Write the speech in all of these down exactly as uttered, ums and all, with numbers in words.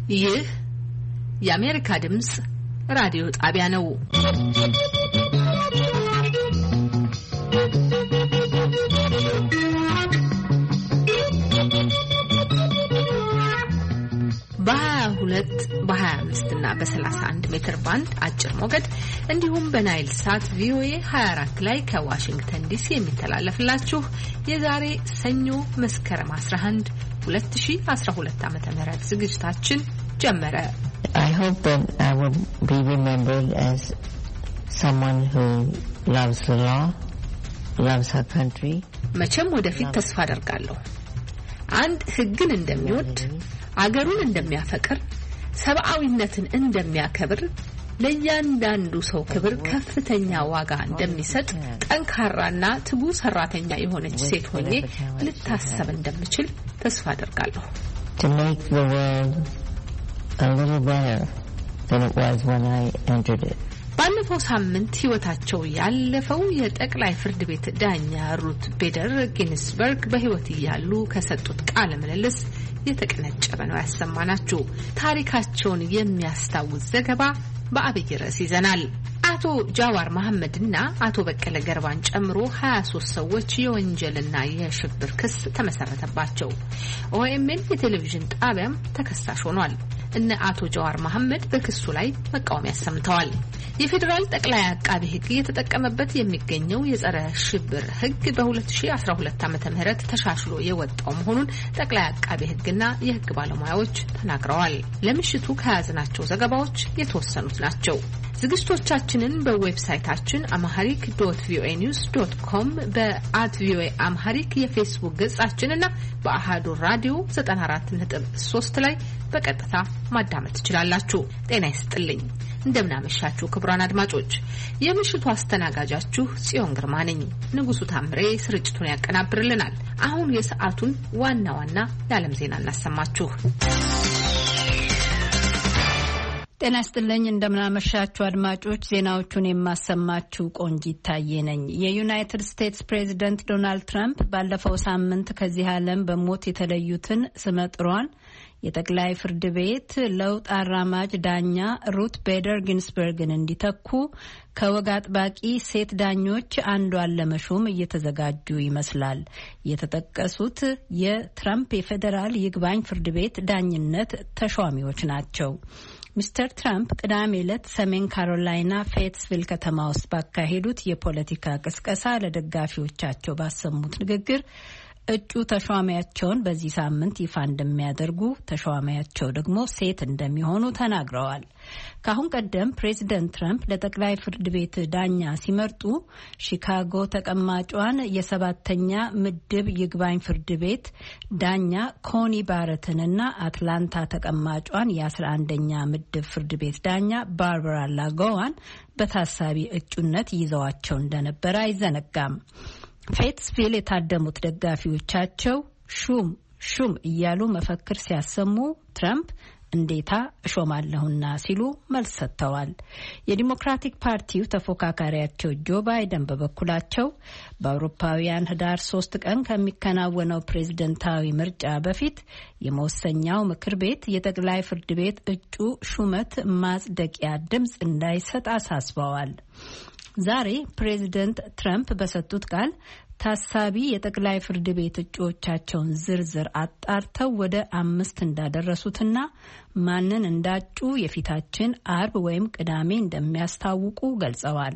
ይህ የአሜሪካ ድምጽ ራዲዮ ጣቢያ ነው። በሁለት በ25 እና በ31 ሜትር ባንድ አጭር ሞገድ እንዲሁም በናይል ሳት ቪኦኤ ሃያ አራት ላይ ከዋሽንግተን ዲሲ የሚተላለፍላችሁ የዛሬ ሰኞ መስከረም አስራ አንድ ሁለት ሺህ አስራ ሁለት ዓመተ ምህረት ዝግጅታችን ጀመረ። I hope that I will be remembered as someone who loves the law, loves her country. መቼም ወደፊት ተስፋ አደርጋለሁ አንድ ህግን እንደሚወድ አገሩን እንደሚያፈቅር ሰብአዊነትን እንደሚያከብር ለእያንዳንዱ ሰው ክብር ከፍተኛ ዋጋ እንደሚሰጥ ጠንካራና ትጉ ሰራተኛ የሆነች ሴት ሆኜ ልታሰብ እንደምችል ተስፋ አደርጋለሁ። To make the world a little better than it was when I entered it. ባለፈው ሳምንት ህይወታቸው ያለፈው የጠቅላይ ፍርድ ቤት ዳኛ ሩት ቤደር ጊንስበርግ በህይወት እያሉ ከሰጡት ቃለ ምልልስ የተቀነጨበ ነው ያሰማናችሁ። ታሪካቸውን የሚያስታውስ ዘገባ በአብይ ርዕስ ይዘናል። አቶ ጃዋር መሐመድና አቶ በቀለ ገርባን ጨምሮ ሃያ ሶስት ሰዎች የወንጀልና የሽብር ክስ ተመሰረተባቸው። ኦኤምኤን የቴሌቪዥን ጣቢያም ተከሳሽ ሆኗል። እነ አቶ ጃዋር መሐመድ በክሱ ላይ መቃወሚያ ሰምተዋል። የፌዴራል ጠቅላይ አቃቤ ህግ የተጠቀመበት የሚገኘው የጸረ ሽብር ህግ በ2012 ዓመተ ምህረት ተሻሽሎ የወጣው መሆኑን ጠቅላይ አቃቤ ህግና የህግ ባለሙያዎች ተናግረዋል። ለምሽቱ ከያዝናቸው ዘገባዎች የተወሰኑት ናቸው። ዝግጅቶቻችንን በዌብሳይታችን amharic dot voa news dot com በአት ቪኦኤ አምሃሪክ የፌስቡክ ገጻችንና በአሃዱ ራዲዮ ዘጠና አራት ነጥብ ሶስት ላይ በቀጥታ ማዳመጥ ትችላላችሁ። ጤና ይስጥልኝ። እንደምናመሻችሁ ክቡራን አድማጮች፣ የምሽቱ አስተናጋጃችሁ ጽዮን ግርማ ነኝ። ንጉሱ ታምሬ ስርጭቱን ያቀናብርልናል። አሁን የሰዓቱን ዋና ዋና የዓለም ዜና እናሰማችሁ። ጤና ይስጥልኝ። እንደምናመሻችሁ አድማጮች፣ ዜናዎቹን የማሰማችሁ ቆንጂት ታዬ ነኝ። የዩናይትድ ስቴትስ ፕሬዚደንት ዶናልድ ትራምፕ ባለፈው ሳምንት ከዚህ ዓለም በሞት የተለዩትን ስመጥሯን የጠቅላይ ፍርድ ቤት ለውጥ አራማጅ ዳኛ ሩት ቤደር ጊንስበርግን እንዲተኩ ከወግ አጥባቂ ሴት ዳኞች አንዷን ለመሾም እየተዘጋጁ ይመስላል። የተጠቀሱት የትራምፕ የፌዴራል ይግባኝ ፍርድ ቤት ዳኝነት ተሿሚዎች ናቸው። ሚስተር ትራምፕ ቅዳሜ ዕለት ሰሜን ካሮላይና ፌትስቪል ከተማ ውስጥ ባካሄዱት የፖለቲካ ቅስቀሳ ለደጋፊዎቻቸው ባሰሙት ንግግር እጩ ተሿሚያቸውን በዚህ ሳምንት ይፋ እንደሚያደርጉ፣ ተሿሚያቸው ደግሞ ሴት እንደሚሆኑ ተናግረዋል። ከአሁን ቀደም ፕሬዚደንት ትራምፕ ለጠቅላይ ፍርድ ቤት ዳኛ ሲመርጡ ሺካጎ ተቀማጯን የሰባተኛ ምድብ ይግባኝ ፍርድ ቤት ዳኛ ኮኒ ባረትንና አትላንታ ተቀማጯን የአስራ አንደኛ ምድብ ፍርድ ቤት ዳኛ ባርባራ ላጎዋን በታሳቢ እጩነት ይዘዋቸው እንደነበረ አይዘነጋም። ፌትስቪል የታደሙት ደጋፊዎቻቸው ሹም ሹም እያሉ መፈክር ሲያሰሙ ትራምፕ እንዴታ እሾማለሁና ሲሉ መልስ ሰጥተዋል። የዲሞክራቲክ ፓርቲው ተፎካካሪያቸው ጆ ባይደን በበኩላቸው በአውሮፓውያን ህዳር ሶስት ቀን ከሚከናወነው ፕሬዝደንታዊ ምርጫ በፊት የመወሰኛው ምክር ቤት የጠቅላይ ፍርድ ቤት እጩ ሹመት ማጽደቂያ ድምፅ እንዳይሰጥ አሳስበዋል። ዛሬ ፕሬዚደንት ትራምፕ በሰጡት ቃል ታሳቢ የጠቅላይ ፍርድ ቤት እጩዎቻቸውን ዝርዝር አጣርተው ወደ አምስት እንዳደረሱትና ማንን እንዳጩ የፊታችን አርብ ወይም ቅዳሜ እንደሚያስታውቁ ገልጸዋል።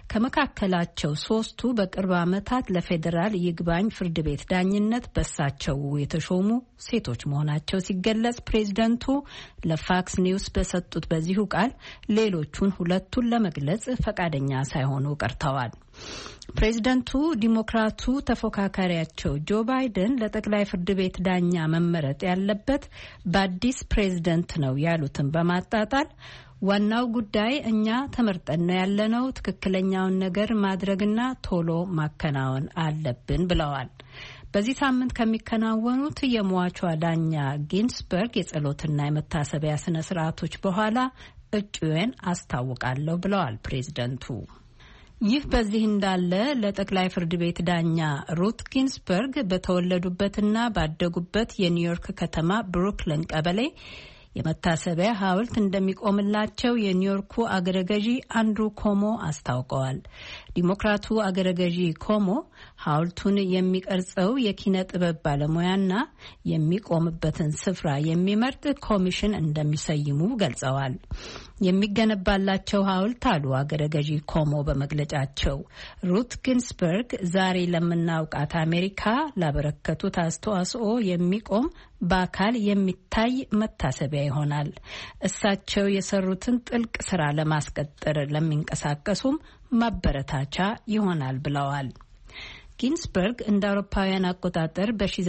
ከመካከላቸው ሶስቱ በቅርብ ዓመታት ለፌዴራል ይግባኝ ፍርድ ቤት ዳኝነት በሳቸው የተሾሙ ሴቶች መሆናቸው ሲገለጽ፣ ፕሬዝደንቱ ለፋክስ ኒውስ በሰጡት በዚሁ ቃል ሌሎቹን ሁለቱን ለመግለጽ ፈቃደኛ ሳይሆኑ ቀርተዋል። ፕሬዝደንቱ ዲሞክራቱ ተፎካካሪያቸው ጆ ባይደን ለጠቅላይ ፍርድ ቤት ዳኛ መመረጥ ያለበት በአዲስ ፕሬዝደንት ነው ያሉትን በማጣጣል ዋናው ጉዳይ እኛ ተመርጠን ነው ያለነው፣ ትክክለኛውን ነገር ማድረግና ቶሎ ማከናወን አለብን ብለዋል። በዚህ ሳምንት ከሚከናወኑት የሟቿ ዳኛ ጊንስበርግ የጸሎትና የመታሰቢያ ስነ ስርዓቶች በኋላ እጩዬን አስታውቃለሁ ብለዋል ፕሬዝደንቱ። ይህ በዚህ እንዳለ ለጠቅላይ ፍርድ ቤት ዳኛ ሩት ጊንስበርግ በተወለዱበትና ባደጉበት የኒውዮርክ ከተማ ብሩክሊን ቀበሌ የመታሰቢያ ሐውልት እንደሚቆምላቸው የኒውዮርኩ አገረ ገዢ አንድሩ ኮሞ አስታውቀዋል። ዲሞክራቱ አገረ ገዢ ኮሞ ሐውልቱን የሚቀርጸው የኪነ ጥበብ ባለሙያና የሚቆምበትን ስፍራ የሚመርጥ ኮሚሽን እንደሚሰይሙ ገልጸዋል። የሚገነባላቸው ሐውልት አሉ አገረ ገዢ ኮሞ በመግለጫቸው ሩት ጊንስበርግ ዛሬ ለምናውቃት አሜሪካ ላበረከቱት አስተዋጽኦ የሚቆም በአካል የሚታይ መታሰቢያ ይሆናል። እሳቸው የሰሩትን ጥልቅ ስራ ለማስቀጠል ለሚንቀሳቀሱም ማበረታቻ ይሆናል ብለዋል። ጊንስበርግ እንደ አውሮፓውያን አቆጣጠር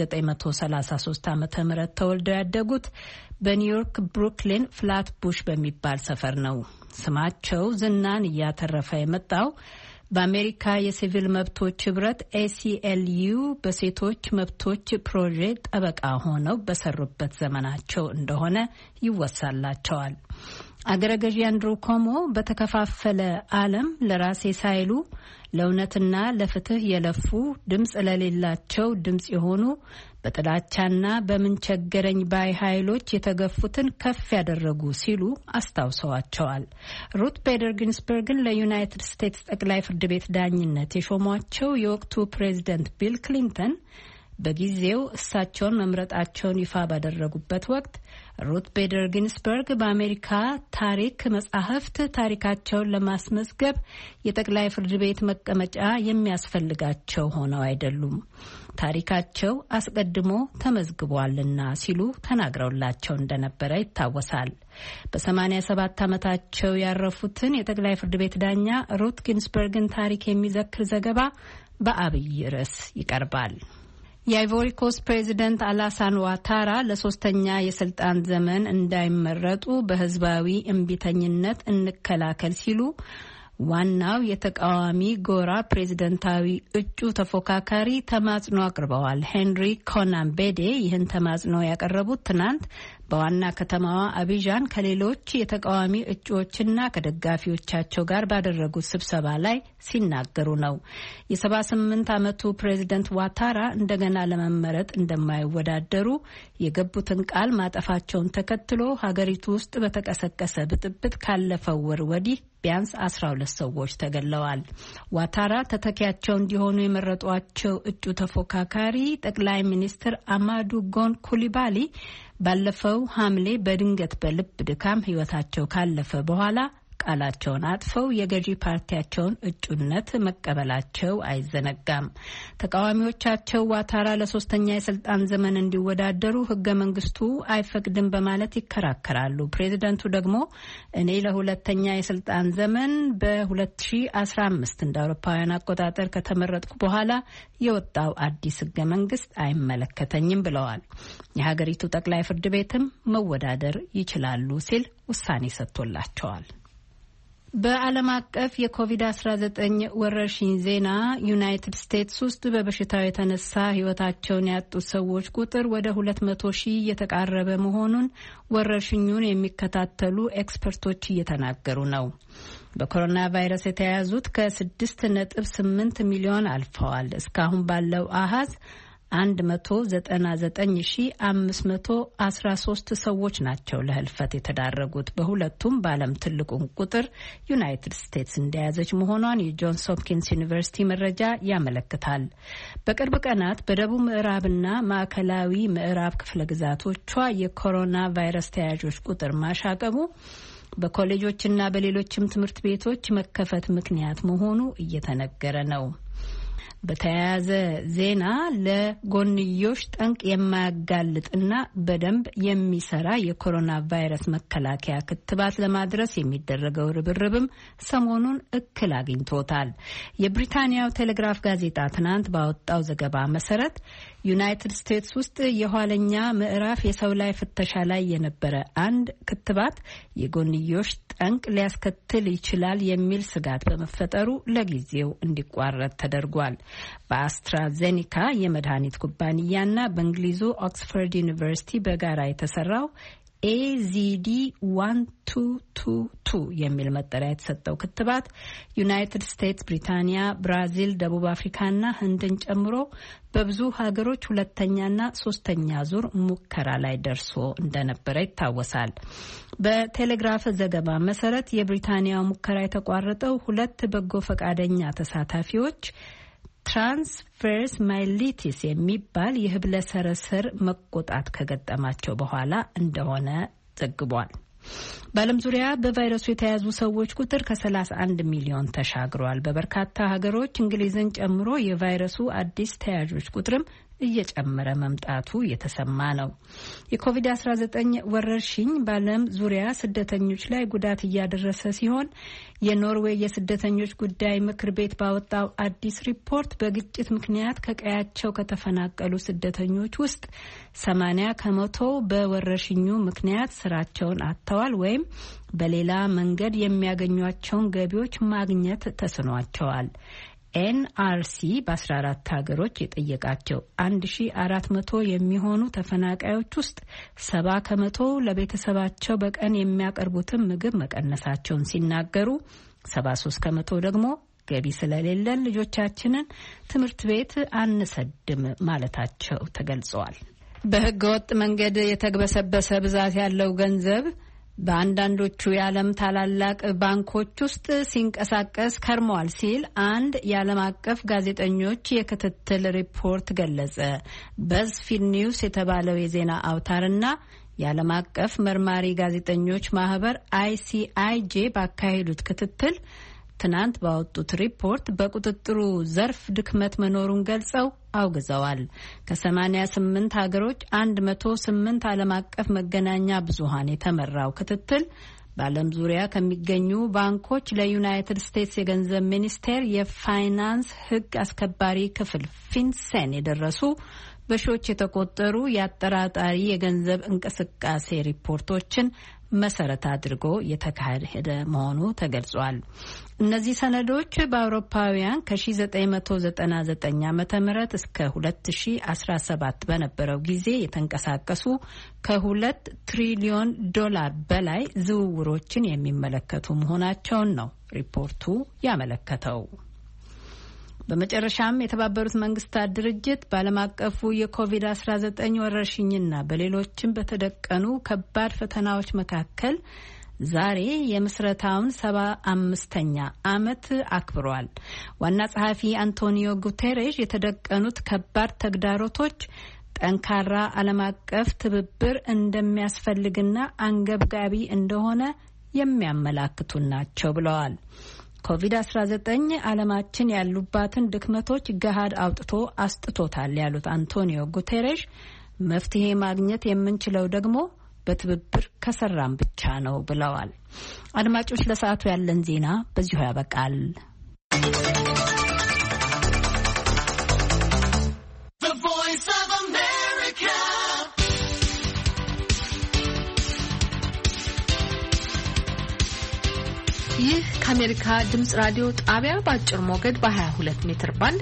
በ1933 ዓመተ ምህረት ተወልደው ያደጉት በኒውዮርክ ብሩክሊን ፍላት ቡሽ በሚባል ሰፈር ነው። ስማቸው ዝናን እያተረፈ የመጣው በአሜሪካ የሲቪል መብቶች ህብረት ኤሲኤልዩ በሴቶች መብቶች ፕሮጄ ጠበቃ ሆነው በሰሩበት ዘመናቸው እንደሆነ ይወሳላቸዋል። አገረ ገዢ አንድሩ ኮሞ በተከፋፈለ ዓለም ለራሴ ሳይሉ ለእውነትና ለፍትህ የለፉ ድምፅ ለሌላቸው ድምፅ የሆኑ በጥላቻና በምንቸገረኝ ባይ ኃይሎች የተገፉትን ከፍ ያደረጉ ሲሉ አስታውሰዋቸዋል። ሩት ቤደር ጊንስበርግን ለዩናይትድ ስቴትስ ጠቅላይ ፍርድ ቤት ዳኝነት የሾሟቸው የወቅቱ ፕሬዝደንት ቢል ክሊንተን በጊዜው እሳቸውን መምረጣቸውን ይፋ ባደረጉበት ወቅት ሩት ቤደር ጊንስበርግ በአሜሪካ ታሪክ መጻሕፍት ታሪካቸውን ለማስመዝገብ የጠቅላይ ፍርድ ቤት መቀመጫ የሚያስፈልጋቸው ሆነው አይደሉም፣ ታሪካቸው አስቀድሞ ተመዝግቧልና ሲሉ ተናግረውላቸው እንደነበረ ይታወሳል። በሰማኒያ ሰባት ዓመታቸው ያረፉትን የጠቅላይ ፍርድ ቤት ዳኛ ሩት ጊንስበርግን ታሪክ የሚዘክር ዘገባ በአብይ ርዕስ ይቀርባል። የአይቮሪ ኮስት ፕሬዚደንት አላሳን ዋታራ ለሶስተኛ የስልጣን ዘመን እንዳይመረጡ በህዝባዊ እምቢተኝነት እንከላከል ሲሉ ዋናው የተቃዋሚ ጎራ ፕሬዝደንታዊ እጩ ተፎካካሪ ተማጽኖ አቅርበዋል። ሄንሪ ኮናን ቤዴ ይህን ተማጽኖ ያቀረቡት ትናንት በዋና ከተማዋ አቢዣን ከሌሎች የተቃዋሚ እጩዎችና ከደጋፊዎቻቸው ጋር ባደረጉት ስብሰባ ላይ ሲናገሩ ነው። የሰባ ስምንት ዓመቱ ፕሬዝደንት ዋታራ እንደገና ለመመረጥ እንደማይወዳደሩ የገቡትን ቃል ማጠፋቸውን ተከትሎ ሀገሪቱ ውስጥ በተቀሰቀሰ ብጥብጥ ካለፈው ወር ወዲህ ቢያንስ አስራ ሁለት ሰዎች ተገለዋል። ዋታራ ተተኪያቸው እንዲሆኑ የመረጧቸው እጩ ተፎካካሪ ጠቅላይ ሚኒስትር አማዱ ጎን ኩሊባሊ ባለፈው ሐምሌ በድንገት በልብ ድካም ህይወታቸው ካለፈ በኋላ ቃላቸውን አጥፈው የገዢ ፓርቲያቸውን እጩነት መቀበላቸው አይዘነጋም። ተቃዋሚዎቻቸው ዋታራ ለሶስተኛ የስልጣን ዘመን እንዲወዳደሩ ህገ መንግስቱ አይፈቅድም በማለት ይከራከራሉ። ፕሬዝደንቱ ደግሞ እኔ ለሁለተኛ የስልጣን ዘመን በ2015 እንደ አውሮፓውያን አቆጣጠር ከተመረጥኩ በኋላ የወጣው አዲስ ህገ መንግስት አይመለከተኝም ብለዋል። የሀገሪቱ ጠቅላይ ፍርድ ቤትም መወዳደር ይችላሉ ሲል ውሳኔ ሰጥቶላቸዋል። በዓለም አቀፍ የኮቪድ አስራ ዘጠኝ ወረርሽኝ ዜና ዩናይትድ ስቴትስ ውስጥ በበሽታው የተነሳ ህይወታቸውን ያጡት ሰዎች ቁጥር ወደ ሁለት መቶ ሺህ እየተቃረበ መሆኑን ወረርሽኙን የሚከታተሉ ኤክስፐርቶች እየተናገሩ ነው። በኮሮና ቫይረስ የተያዙት ከስድስት ነጥብ ስምንት ሚሊዮን አልፈዋል። እስካሁን ባለው አሃዝ አንድ መቶ ዘጠና ዘጠኝ ሺህ አምስት መቶ አስራ ሶስት ሰዎች ናቸው ለህልፈት የተዳረጉት። በሁለቱም በዓለም ትልቁን ቁጥር ዩናይትድ ስቴትስ እንደያዘች መሆኗን የጆንስ ሆፕኪንስ ዩኒቨርሲቲ መረጃ ያመለክታል። በቅርብ ቀናት በደቡብ ምዕራብና ማዕከላዊ ምዕራብ ክፍለ ግዛቶቿ የኮሮና ቫይረስ ተያዦች ቁጥር ማሻቀቡ በኮሌጆችና በሌሎችም ትምህርት ቤቶች መከፈት ምክንያት መሆኑ እየተነገረ ነው። በተያያዘ ዜና ለጎንዮሽ ጠንቅ የማያጋልጥና በደንብ የሚሰራ የኮሮና ቫይረስ መከላከያ ክትባት ለማድረስ የሚደረገው ርብርብም ሰሞኑን እክል አግኝቶታል። የብሪታንያው ቴሌግራፍ ጋዜጣ ትናንት ባወጣው ዘገባ መሰረት ዩናይትድ ስቴትስ ውስጥ የኋለኛ ምዕራፍ የሰው ላይ ፍተሻ ላይ የነበረ አንድ ክትባት የጎንዮሽ ጠንቅ ሊያስከትል ይችላል የሚል ስጋት በመፈጠሩ ለጊዜው እንዲቋረጥ ተደርጓል። በአስትራዜኒካ የመድኃኒት ኩባንያና በእንግሊዙ ኦክስፎርድ ዩኒቨርሲቲ በጋራ የተሰራው ኤ ዜድ ዋን ቱ ቱ ቱ የሚል መጠሪያ የተሰጠው ክትባት ዩናይትድ ስቴትስ፣ ብሪታንያ፣ ብራዚል፣ ደቡብ አፍሪካና ህንድን ጨምሮ በብዙ ሀገሮች ሁለተኛና ሶስተኛ ዙር ሙከራ ላይ ደርሶ እንደነበረ ይታወሳል። በቴሌግራፍ ዘገባ መሰረት የብሪታንያው ሙከራ የተቋረጠው ሁለት በጎ ፈቃደኛ ተሳታፊዎች ትራንስቨርስ ማይሊቲስ የሚባል የህብለ ሰረሰር መቆጣት ከገጠማቸው በኋላ እንደሆነ ዘግቧል። በዓለም ዙሪያ በቫይረሱ የተያዙ ሰዎች ቁጥር ከሰላሳ አንድ ሚሊዮን ተሻግሯል። በበርካታ ሀገሮች እንግሊዝን ጨምሮ የቫይረሱ አዲስ ተያዦች ቁጥርም እየጨመረ መምጣቱ የተሰማ ነው። የኮቪድ አስራ ዘጠኝ ወረርሽኝ በዓለም ዙሪያ ስደተኞች ላይ ጉዳት እያደረሰ ሲሆን የኖርዌይ የስደተኞች ጉዳይ ምክር ቤት ባወጣው አዲስ ሪፖርት በግጭት ምክንያት ከቀያቸው ከተፈናቀሉ ስደተኞች ውስጥ ሰማንያ ከመቶ በወረርሽኙ ምክንያት ስራቸውን አጥተዋል ወይም በሌላ መንገድ የሚያገኟቸውን ገቢዎች ማግኘት ተስኗቸዋል። ኤን አር ሲ በአስራ አራት ሀገሮች የጠየቃቸው አንድ ሺ አራት መቶ የሚሆኑ ተፈናቃዮች ውስጥ ሰባ ከመቶ ለቤተሰባቸው በቀን የሚያቀርቡትን ምግብ መቀነሳቸውን ሲናገሩ ሰባ ሶስት ከመቶ ደግሞ ገቢ ስለሌለን ልጆቻችንን ትምህርት ቤት አንሰድም ማለታቸው ተገልጸዋል። በህገወጥ መንገድ የተግበሰበሰ ብዛት ያለው ገንዘብ በአንዳንዶቹ የዓለም ታላላቅ ባንኮች ውስጥ ሲንቀሳቀስ ከርሟል ሲል አንድ የዓለም አቀፍ ጋዜጠኞች የክትትል ሪፖርት ገለጸ። በዝፊድ ኒውስ የተባለው የዜና አውታርና የዓለም አቀፍ መርማሪ ጋዜጠኞች ማህበር አይ ሲ አይ ጄ ባካሄዱት ክትትል ትናንት ባወጡት ሪፖርት በቁጥጥሩ ዘርፍ ድክመት መኖሩን ገልጸው አውግዘዋል። ከሰማኒያ ስምንት ሀገሮች መቶ ስምንት ዓለም አቀፍ መገናኛ ብዙሃን የተመራው ክትትል በዓለም ዙሪያ ከሚገኙ ባንኮች ለዩናይትድ ስቴትስ የገንዘብ ሚኒስቴር የፋይናንስ ሕግ አስከባሪ ክፍል ፊንሴን የደረሱ በሺዎች የተቆጠሩ የአጠራጣሪ የገንዘብ እንቅስቃሴ ሪፖርቶችን መሰረት አድርጎ የተካሄደ መሆኑ ተገልጿል። እነዚህ ሰነዶች በአውሮፓውያን ከ1999 ዓመተ ምህረት እስከ ሁለት ሺ አስራ ሰባት በነበረው ጊዜ የተንቀሳቀሱ ከሁለት ትሪሊዮን ዶላር በላይ ዝውውሮችን የሚመለከቱ መሆናቸውን ነው ሪፖርቱ ያመለከተው። በመጨረሻም የተባበሩት መንግስታት ድርጅት በዓለም አቀፉ የኮቪድ አስራ ዘጠኝ ወረርሽኝና በሌሎችም በተደቀኑ ከባድ ፈተናዎች መካከል ዛሬ የምስረታውን ሰባ አምስተኛ ዓመት አክብሯል። ዋና ጸሐፊ አንቶኒዮ ጉቴሬሽ የተደቀኑት ከባድ ተግዳሮቶች ጠንካራ ዓለም አቀፍ ትብብር እንደሚያስፈልግና አንገብጋቢ እንደሆነ የሚያመላክቱ ናቸው ብለዋል። ኮቪድ አስራ ዘጠኝ ዓለማችን ያሉባትን ድክመቶች ገሃድ አውጥቶ አስጥቶታል ያሉት አንቶኒዮ ጉቴሬሽ መፍትሄ ማግኘት የምንችለው ደግሞ በትብብር ከሰራም ብቻ ነው ብለዋል። አድማጮች፣ ለሰዓቱ ያለን ዜና በዚሁ ያበቃል። ይህ ከአሜሪካ ድምጽ ራዲዮ ጣቢያ በአጭር ሞገድ በ22 ሜትር ባንድ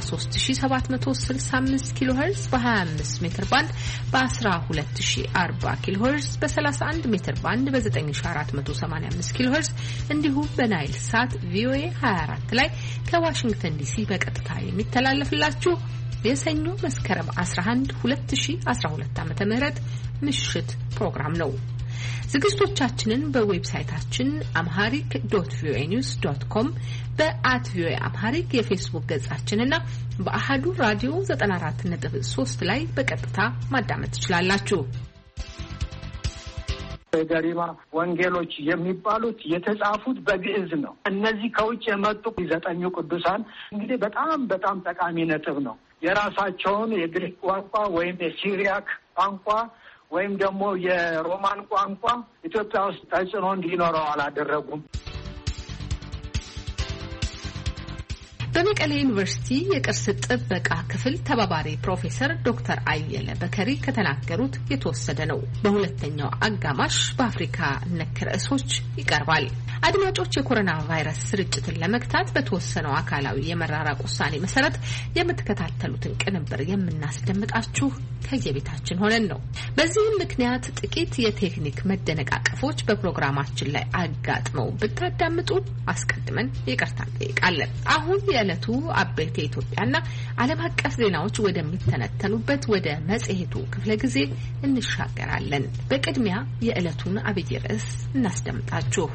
በ13765 ኪሎ ሄርዝ በ25 ሜትር ባንድ በ12040 ኪሎ ሄርዝ በ31 ሜትር ባንድ በ9485 ኪሎ ሄርዝ እንዲሁም በናይል ሳት ቪኦኤ ሃያ አራት ላይ ከዋሽንግተን ዲሲ በቀጥታ የሚተላለፍላችሁ የሰኞ መስከረም አስራ አንድ ሁለት ሺ አስራ ሁለት ዓመተ ምህረት ምሽት ፕሮግራም ነው። ዝግጅቶቻችንን በዌብሳይታችን amharic ዶት ቪኦኤ ኒውስ ዶት ኮም በአት ቪኦኤ amharic የፌስቡክ ገጻችንና በአሃዱ ራዲዮ ዘጠና አራት ነጥብ ሶስት ላይ በቀጥታ ማዳመጥ ትችላላችሁ። ገሪማ ወንጌሎች የሚባሉት የተጻፉት በግዕዝ ነው። እነዚህ ከውጭ የመጡ ዘጠኙ ቅዱሳን እንግዲህ በጣም በጣም ጠቃሚ ነጥብ ነው። የራሳቸውን የግሪክ ቋንቋ ወይም የሲሪያክ ቋንቋ ወይም ደግሞ የሮማን ቋንቋ ኢትዮጵያ ውስጥ ተጽዕኖ እንዲኖረው አላደረጉም። በመቀሌ ዩኒቨርሲቲ የቅርስ ጥበቃ ክፍል ተባባሪ ፕሮፌሰር ዶክተር አየለ በከሪ ከተናገሩት የተወሰደ ነው። በሁለተኛው አጋማሽ በአፍሪካ ነክ ርዕሶች ይቀርባል። አድማጮች፣ የኮሮና ቫይረስ ስርጭትን ለመግታት በተወሰነው አካላዊ የመራራቅ ውሳኔ መሰረት የምትከታተሉትን ቅንብር የምናስደምጣችሁ ከየቤታችን ሆነን ነው። በዚህም ምክንያት ጥቂት የቴክኒክ መደነቃቀፎች በፕሮግራማችን ላይ አጋጥመው ብታዳምጡ አስቀድመን ይቅርታ እንጠይቃለን። አሁን የዕለቱ አበይት የኢትዮጵያና ዓለም አቀፍ ዜናዎች ወደሚተነተኑበት ወደ መጽሔቱ ክፍለ ጊዜ እንሻገራለን። በቅድሚያ የዕለቱን አብይ ርዕስ እናስደምጣችሁ።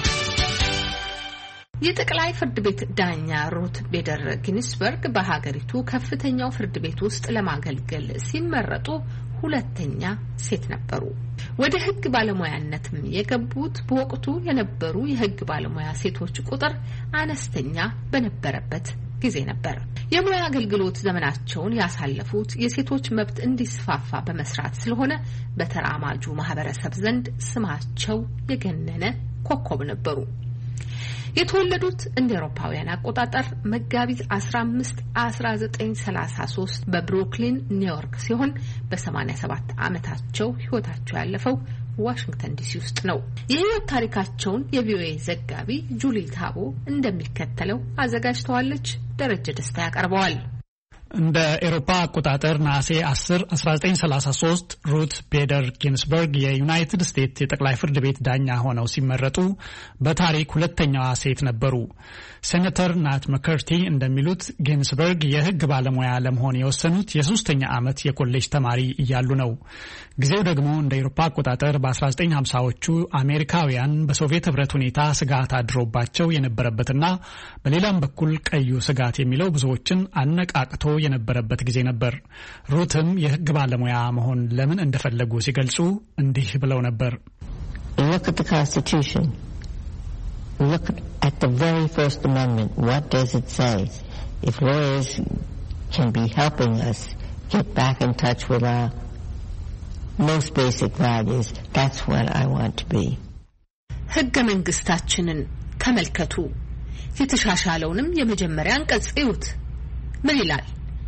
የጠቅላይ ፍርድ ቤት ዳኛ ሩት ቤደር ጊንስበርግ በሀገሪቱ ከፍተኛው ፍርድ ቤት ውስጥ ለማገልገል ሲመረጡ ሁለተኛ ሴት ነበሩ። ወደ ሕግ ባለሙያነትም የገቡት በወቅቱ የነበሩ የሕግ ባለሙያ ሴቶች ቁጥር አነስተኛ በነበረበት ጊዜ ነበር። የሙያ አገልግሎት ዘመናቸውን ያሳለፉት የሴቶች መብት እንዲስፋፋ በመስራት ስለሆነ በተራማጁ ማህበረሰብ ዘንድ ስማቸው የገነነ ኮከብ ነበሩ። የተወለዱት እንደ አውሮፓውያን አቆጣጠር መጋቢት አስራ አምስት አስራ ዘጠኝ ሰላሳ ሶስት በብሩክሊን ኒውዮርክ ሲሆን በሰማኒያ ሰባት ዓመታቸው ህይወታቸው ያለፈው ዋሽንግተን ዲሲ ውስጥ ነው። የህይወት ታሪካቸውን የቪኦኤ ዘጋቢ ጁሊ ታቦ እንደሚከተለው አዘጋጅተዋለች። ደረጀ ደስታ ያቀርበዋል። እንደ ኤሮፓ አቆጣጠር ነሐሴ አስር አስራ ዘጠኝ ሰላሳ ሶስት ሩት ቤደር ጊንስበርግ የዩናይትድ ስቴትስ የጠቅላይ ፍርድ ቤት ዳኛ ሆነው ሲመረጡ በታሪክ ሁለተኛዋ ሴት ነበሩ። ሴኔተር ናት መከርቲ እንደሚሉት ጊንስበርግ የህግ ባለሙያ ለመሆን የወሰኑት የሶስተኛ ዓመት የኮሌጅ ተማሪ እያሉ ነው። ጊዜው ደግሞ እንደ ኤሮፓ አቆጣጠር በ1950ዎቹ አሜሪካውያን በሶቪየት ህብረት ሁኔታ ስጋት አድሮባቸው የነበረበትና በሌላም በኩል ቀዩ ስጋት የሚለው ብዙዎችን አነቃቅቶ የነበረበት ጊዜ ነበር። ሩትም የህግ ባለሙያ መሆን ለምን እንደፈለጉ ሲገልጹ እንዲህ ብለው ነበር። Look at the Constitution. Look at the very first amendment. What does it say? If lawyers can be helping us get back in touch with our most basic values, that's what I want to be. ህገ መንግስታችንን ተመልከቱ። የተሻሻለውንም የመጀመሪያ አንቀጽ እዩት። ምን ይላል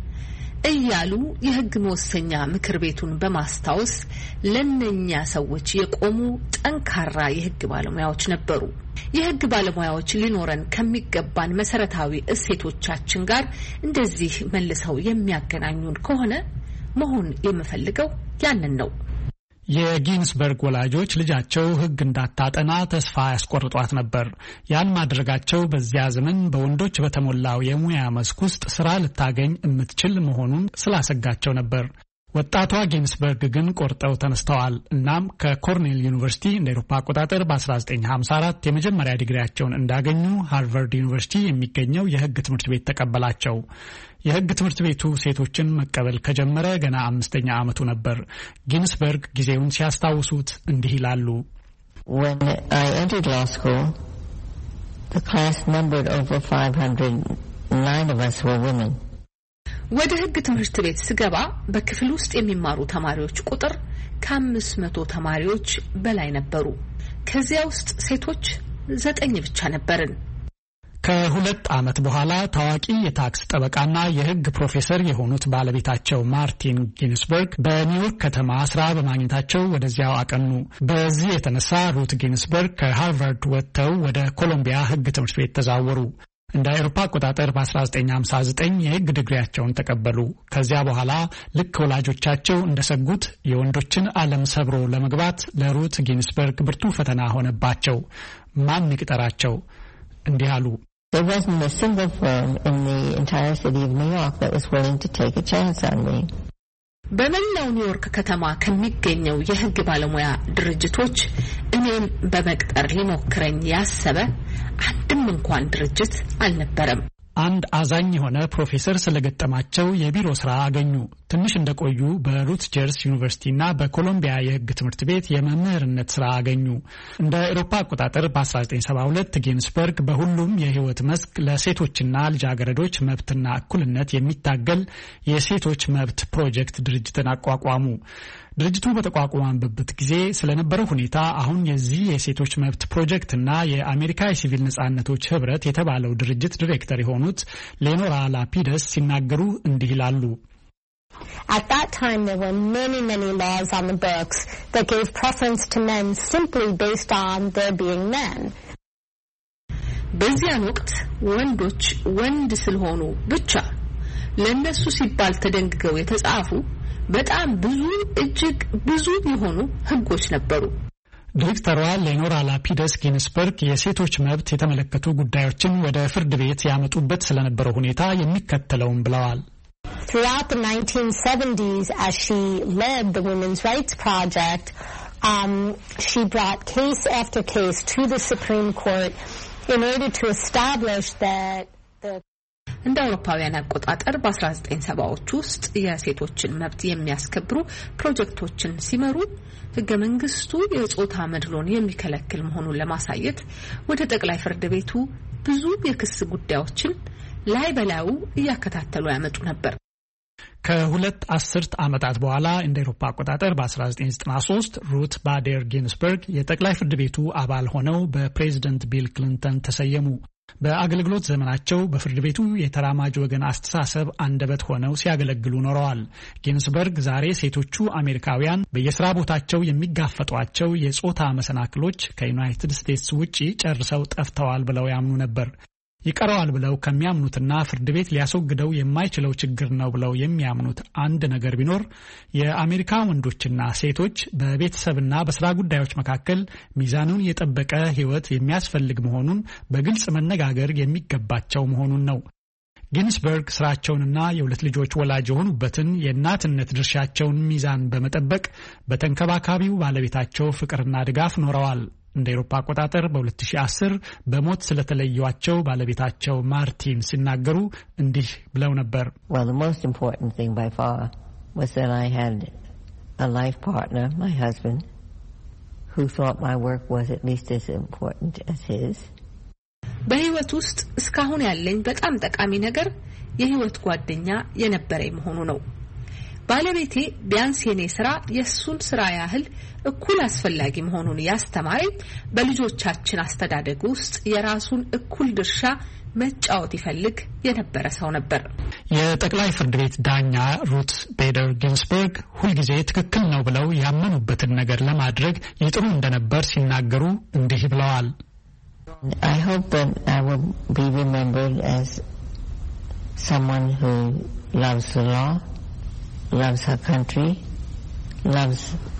እያሉ የህግ መወሰኛ ምክር ቤቱን በማስታወስ ለነኛ ሰዎች የቆሙ ጠንካራ የህግ ባለሙያዎች ነበሩ። የህግ ባለሙያዎች ሊኖረን ከሚገባን መሰረታዊ እሴቶቻችን ጋር እንደዚህ መልሰው የሚያገናኙን ከሆነ መሆን የምፈልገው ያንን ነው። የጊንስበርግ ወላጆች ልጃቸው ህግ እንዳታጠና ተስፋ ያስቆርጧት ነበር። ያን ማድረጋቸው በዚያ ዘመን በወንዶች በተሞላው የሙያ መስክ ውስጥ ስራ ልታገኝ የምትችል መሆኑን ስላሰጋቸው ነበር። ወጣቷ ጊንስበርግ ግን ቆርጠው ተነስተዋል። እናም ከኮርኔል ዩኒቨርሲቲ እንደ አውሮፓ አቆጣጠር በ1954 የመጀመሪያ ዲግሪያቸውን እንዳገኙ ሃርቫርድ ዩኒቨርሲቲ የሚገኘው የህግ ትምህርት ቤት ተቀበላቸው። የህግ ትምህርት ቤቱ ሴቶችን መቀበል ከጀመረ ገና አምስተኛ ዓመቱ ነበር። ጊንስበርግ ጊዜውን ሲያስታውሱት እንዲህ ይላሉ። When I entered law school, the class numbered over five hundred. Nine of us were women. ወደ ህግ ትምህርት ቤት ስገባ በክፍል ውስጥ የሚማሩ ተማሪዎች ቁጥር ከአምስት መቶ ተማሪዎች በላይ ነበሩ። ከዚያ ውስጥ ሴቶች ዘጠኝ ብቻ ነበርን። ከሁለት ዓመት በኋላ ታዋቂ የታክስ ጠበቃና የህግ ፕሮፌሰር የሆኑት ባለቤታቸው ማርቲን ጊንስበርግ በኒውዮርክ ከተማ ስራ በማግኘታቸው ወደዚያው አቀኑ። በዚህ የተነሳ ሩት ጊንስበርግ ከሃርቫርድ ወጥተው ወደ ኮሎምቢያ ህግ ትምህርት ቤት ተዛወሩ። እንደ አውሮፓ አቆጣጠር በ1959 የህግ ዲግሪያቸውን ተቀበሉ። ከዚያ በኋላ ልክ ወላጆቻቸው እንደሰጉት የወንዶችን ዓለም ሰብሮ ለመግባት ለሩት ጊንስበርግ ብርቱ ፈተና ሆነባቸው። ማን ይቅጠራቸው? እንዲህ አሉ። There wasn't a single firm in the entire city of New York that was willing to take a chance on me. በመላው ኒውዮርክ ከተማ ከሚገኘው የህግ ባለሙያ ድርጅቶች እኔን በመቅጠር ሊሞክረኝ ያሰበ አንድም እንኳን ድርጅት አልነበረም። አንድ አዛኝ የሆነ ፕሮፌሰር ስለገጠማቸው የቢሮ ስራ አገኙ። ትንሽ እንደቆዩ በሩትጀርስ ዩኒቨርሲቲና በኮሎምቢያ የህግ ትምህርት ቤት የመምህርነት ስራ አገኙ። እንደ አውሮፓ አቆጣጠር በ1972 ጊንስበርግ በሁሉም የህይወት መስክ ለሴቶችና ልጃገረዶች መብትና እኩልነት የሚታገል የሴቶች መብት ፕሮጀክት ድርጅትን አቋቋሙ። ድርጅቱ በተቋቋመበት ጊዜ ስለነበረው ሁኔታ አሁን የዚህ የሴቶች መብት ፕሮጀክትና የአሜሪካ የሲቪል ነጻነቶች ህብረት የተባለው ድርጅት ዲሬክተር የሆኑት የሆኑት ሌኖራ ላፒደስ ሲናገሩ እንዲህ ይላሉ። At that time, there were many, many laws on the books that gave preference to men simply based on their being men. በዚያን ወቅት ወንዶች ወንድ ስለሆኑ ብቻ ለነሱ ሲባል ተደንግገው የተጻፉ በጣም ብዙ እጅግ ብዙ የሆኑ ህጎች ነበሩ። ዶክተሯ ሌኖራ ላፒደስ ጊንስበርግ የሴቶች መብት የተመለከቱ ጉዳዮችን ወደ ፍርድ ቤት ያመጡበት ስለነበረው ሁኔታ የሚከተለውን ብለዋል። Throughout the nineteen seventies, as she led the Women's Rights Project, um, she brought case after case to the Supreme Court in order to establish that the እንደ አውሮፓውያን አቆጣጠር በ19 ሰባዎቹ ውስጥ የሴቶችን መብት የሚያስከብሩ ፕሮጀክቶችን ሲመሩ ህገ መንግስቱ የጾታ መድሎን የሚከለክል መሆኑን ለማሳየት ወደ ጠቅላይ ፍርድ ቤቱ ብዙ የክስ ጉዳዮችን ላይ በላዩ እያከታተሉ ያመጡ ነበር። ከሁለት አስርት ዓመታት በኋላ እንደ አውሮፓ አቆጣጠር በ1993 ሩት ባዴር ጊንስበርግ የጠቅላይ ፍርድ ቤቱ አባል ሆነው በፕሬዝዳንት ቢል ክሊንተን ተሰየሙ። በአገልግሎት ዘመናቸው በፍርድ ቤቱ የተራማጅ ወገን አስተሳሰብ አንደበት ሆነው ሲያገለግሉ ኖረዋል። ጊንስበርግ ዛሬ ሴቶቹ አሜሪካውያን በየሥራ ቦታቸው የሚጋፈጧቸው የጾታ መሰናክሎች ከዩናይትድ ስቴትስ ውጪ ጨርሰው ጠፍተዋል ብለው ያምኑ ነበር። ይቀረዋል ብለው ከሚያምኑትና ፍርድ ቤት ሊያስወግደው የማይችለው ችግር ነው ብለው የሚያምኑት አንድ ነገር ቢኖር የአሜሪካ ወንዶችና ሴቶች በቤተሰብና በስራ ጉዳዮች መካከል ሚዛኑን የጠበቀ ሕይወት የሚያስፈልግ መሆኑን በግልጽ መነጋገር የሚገባቸው መሆኑን ነው። ጊንስበርግ ስራቸውንና የሁለት ልጆች ወላጅ የሆኑበትን የእናትነት ድርሻቸውን ሚዛን በመጠበቅ በተንከባካቢው ባለቤታቸው ፍቅርና ድጋፍ ኖረዋል። እንደ አውሮፓ አቆጣጠር በ2010 በሞት ስለተለዩዋቸው ባለቤታቸው ማርቲን ሲናገሩ እንዲህ ብለው ነበር። Well, the most important thing by far was that I had a life partner, my husband, who thought my work was at least as important as his. በህይወት ውስጥ እስካሁን ያለኝ በጣም ጠቃሚ ነገር የህይወት ጓደኛ የነበረኝ መሆኑ ነው። ባለቤቴ ቢያንስ የኔ ስራ የሱን ስራ ያህል እኩል አስፈላጊ መሆኑን ያስተማረኝ በልጆቻችን አስተዳደግ ውስጥ የራሱን እኩል ድርሻ መጫወት ይፈልግ የነበረ ሰው ነበር። የጠቅላይ ፍርድ ቤት ዳኛ ሩት ቤደር ጊንስበርግ ሁልጊዜ ትክክል ነው ብለው ያመኑበትን ነገር ለማድረግ ይጥሩ እንደነበር ሲናገሩ እንዲህ ብለዋል። I hope that I will be remembered as someone who loves the law, loves her country, loves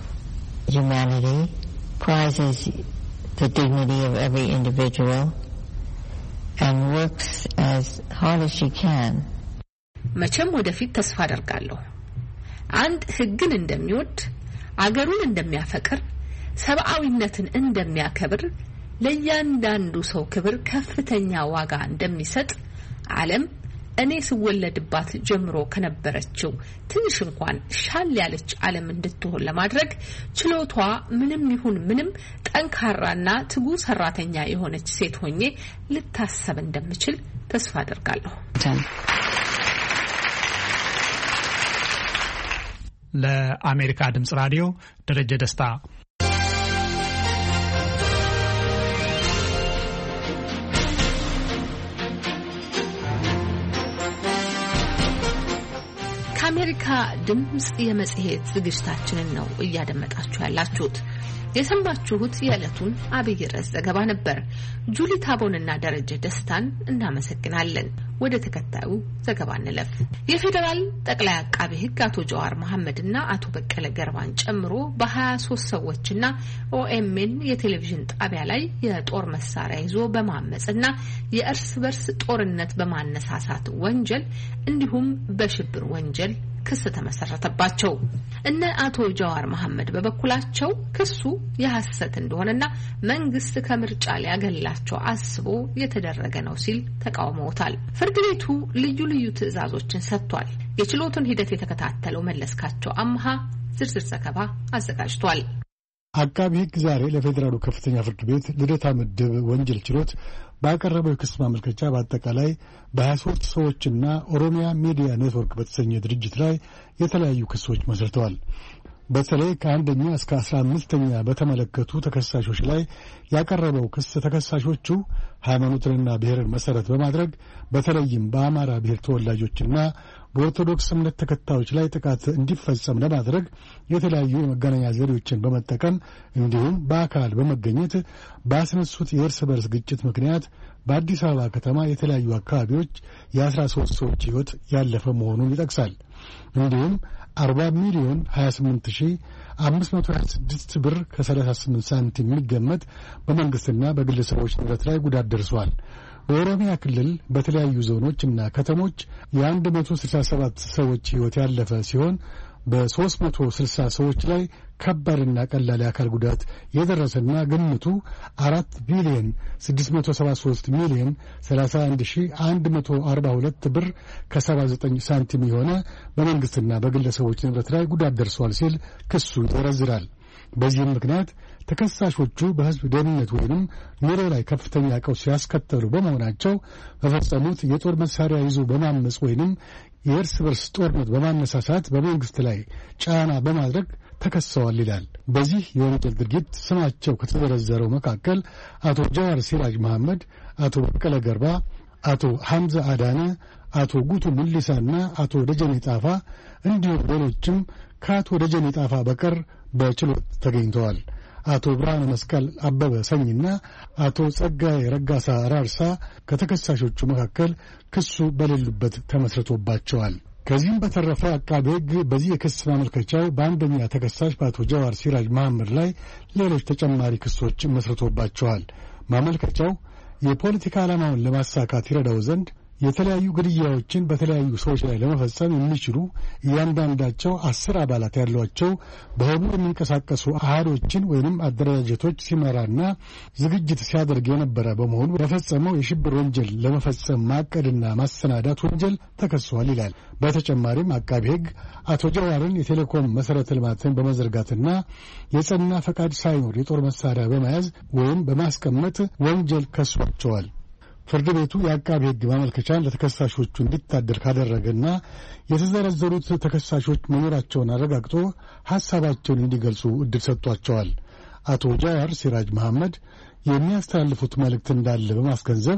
humanity, prizes the dignity of every individual, and works as hard as she can. መቼም ወደፊት ተስፋ አደርጋለሁ አንድ ህግን እንደሚወድ አገሩን እንደሚያፈቅር ሰብአዊነትን እንደሚያከብር ለእያንዳንዱ ሰው ክብር ከፍተኛ ዋጋ እንደሚሰጥ ዓለም እኔ ስወለድባት ጀምሮ ከነበረችው ትንሽ እንኳን ሻል ያለች ዓለም እንድትሆን ለማድረግ ችሎቷ ምንም ይሁን ምንም ጠንካራና ትጉ ሰራተኛ የሆነች ሴት ሆኜ ልታሰብ እንደምችል ተስፋ አደርጋለሁ። ለአሜሪካ ድምጽ ራዲዮ ደረጀ ደስታ። ከአሜሪካ ድምጽ የመጽሔት ዝግጅታችንን ነው እያደመጣችሁ ያላችሁት። የሰማችሁት የዕለቱን አብይ ርዕስ ዘገባ ነበር። ጁሊ ታቦንና ደረጀ ደስታን እናመሰግናለን። ወደ ተከታዩ ዘገባ እንለፍ። የፌዴራል ጠቅላይ አቃቤ ሕግ አቶ ጀዋር መሐመድና አቶ በቀለ ገርባን ጨምሮ በ23 ሰዎችና ኦኤምኤን የቴሌቪዥን ጣቢያ ላይ የጦር መሳሪያ ይዞ በማመጽና የእርስ በርስ ጦርነት በማነሳሳት ወንጀል እንዲሁም በሽብር ወንጀል ክስ ተመሰረተባቸው። እነ አቶ ጀዋር መሐመድ በበኩላቸው ክሱ የሐሰት እንደሆነና መንግስት ከምርጫ ሊያገላቸው አስቦ የተደረገ ነው ሲል ተቃውመውታል። ፍርድ ቤቱ ልዩ ልዩ ትዕዛዞችን ሰጥቷል። የችሎቱን ሂደት የተከታተለው መለስካቸው አምሃ ዝርዝር ዘገባ አዘጋጅቷል። አቃቤ ሕግ ዛሬ ለፌዴራሉ ከፍተኛ ፍርድ ቤት ልደታ ምድብ ወንጀል ችሎት ባቀረበው የክስ ማመልከቻ በአጠቃላይ በሀያ ሦስት ሰዎችና ኦሮሚያ ሚዲያ ኔትወርክ በተሰኘ ድርጅት ላይ የተለያዩ ክሶች መስርተዋል። በተለይ ከአንደኛ እስከ አስራ አምስተኛ በተመለከቱ ተከሳሾች ላይ ያቀረበው ክስ ተከሳሾቹ ሃይማኖትንና ብሔርን መሰረት በማድረግ በተለይም በአማራ ብሔር ተወላጆችና በኦርቶዶክስ እምነት ተከታዮች ላይ ጥቃት እንዲፈጸም ለማድረግ የተለያዩ የመገናኛ ዘዴዎችን በመጠቀም እንዲሁም በአካል በመገኘት ባስነሱት የእርስ በርስ ግጭት ምክንያት በአዲስ አበባ ከተማ የተለያዩ አካባቢዎች የአስራ ሦስት ሰዎች ሕይወት ያለፈ መሆኑን ይጠቅሳል። እንዲሁም አርባ ሚሊዮን ሀያ ስምንት ሺህ አምስት መቶ ሀያ ስድስት ብር ከሰላሳ ስምንት ሳንቲም የሚገመት በመንግስትና በግለሰቦች ንብረት ላይ ጉዳት ደርሷል። በኦሮሚያ ክልል በተለያዩ ዞኖች እና ከተሞች የአንድ መቶ ስልሳ ሰባት ሰዎች ሕይወት ያለፈ ሲሆን በሦስት መቶ ስልሳ ሰዎች ላይ ከባድና ቀላል የአካል ጉዳት የደረሰና ግምቱ አራት ቢሊዮን ስድስት መቶ ሰባ ሦስት ሚሊዮን ሰላሳ አንድ ሺህ አንድ መቶ አርባ ሁለት ብር ከሰባ ዘጠኝ ሳንቲም የሆነ በመንግስትና በግለሰቦች ንብረት ላይ ጉዳት ደርሷል ሲል ክሱ ይዘረዝራል። በዚህም ምክንያት ተከሳሾቹ በሕዝብ ደህንነት ወይንም ኑሮ ላይ ከፍተኛ ቀውስ ሲያስከተሉ በመሆናቸው በፈጸሙት የጦር መሳሪያ ይዞ በማመጽ ወይንም የእርስ በርስ ጦርነት በማነሳሳት በመንግስት ላይ ጫና በማድረግ ተከሰዋል ይላል። በዚህ የወንጀል ድርጊት ስማቸው ከተዘረዘረው መካከል አቶ ጃዋር ሲራጅ መሐመድ፣ አቶ በቀለ ገርባ፣ አቶ ሐምዛ አዳነ፣ አቶ ጉቱ ሙሊሳና አቶ ደጀኔ ጣፋ እንዲሁም ሌሎችም ከአቶ ደጀኔ ጣፋ በቀር በችሎት ተገኝተዋል። አቶ ብርሃነ መስቀል አበበ ሰኝና አቶ ጸጋዬ ረጋሳ ራርሳ ከተከሳሾቹ መካከል ክሱ በሌሉበት ተመስርቶባቸዋል። ከዚህም በተረፈ አቃቤ ሕግ በዚህ የክስ ማመልከቻው በአንደኛ ተከሳሽ በአቶ ጃዋር ሲራጅ መሐመድ ላይ ሌሎች ተጨማሪ ክሶች መስርቶባቸዋል። ማመልከቻው የፖለቲካ ዓላማውን ለማሳካት ይረዳው ዘንድ የተለያዩ ግድያዎችን በተለያዩ ሰዎች ላይ ለመፈጸም የሚችሉ እያንዳንዳቸው አስር አባላት ያሏቸው በህቡ የሚንቀሳቀሱ አሃዶችን ወይንም አደረጃጀቶች ሲመራና ዝግጅት ሲያደርግ የነበረ በመሆኑ በፈጸመው የሽብር ወንጀል ለመፈጸም ማቀድና ማሰናዳት ወንጀል ተከሷል ይላል። በተጨማሪም አቃቢ ሕግ አቶ ጃዋርን የቴሌኮም መሰረተ ልማትን በመዘርጋትና የጸና ፈቃድ ሳይኖር የጦር መሳሪያ በመያዝ ወይም በማስቀመጥ ወንጀል ከሷቸዋል። ፍርድ ቤቱ የአቃቢ ሕግ ማመልከቻን ለተከሳሾቹ እንዲታደር ካደረገና የተዘረዘሩት ተከሳሾች መኖራቸውን አረጋግጦ ሐሳባቸውን እንዲገልጹ ዕድል ሰጥቷቸዋል። አቶ ጃዋር ሲራጅ መሐመድ የሚያስተላልፉት መልእክት እንዳለ በማስገንዘብ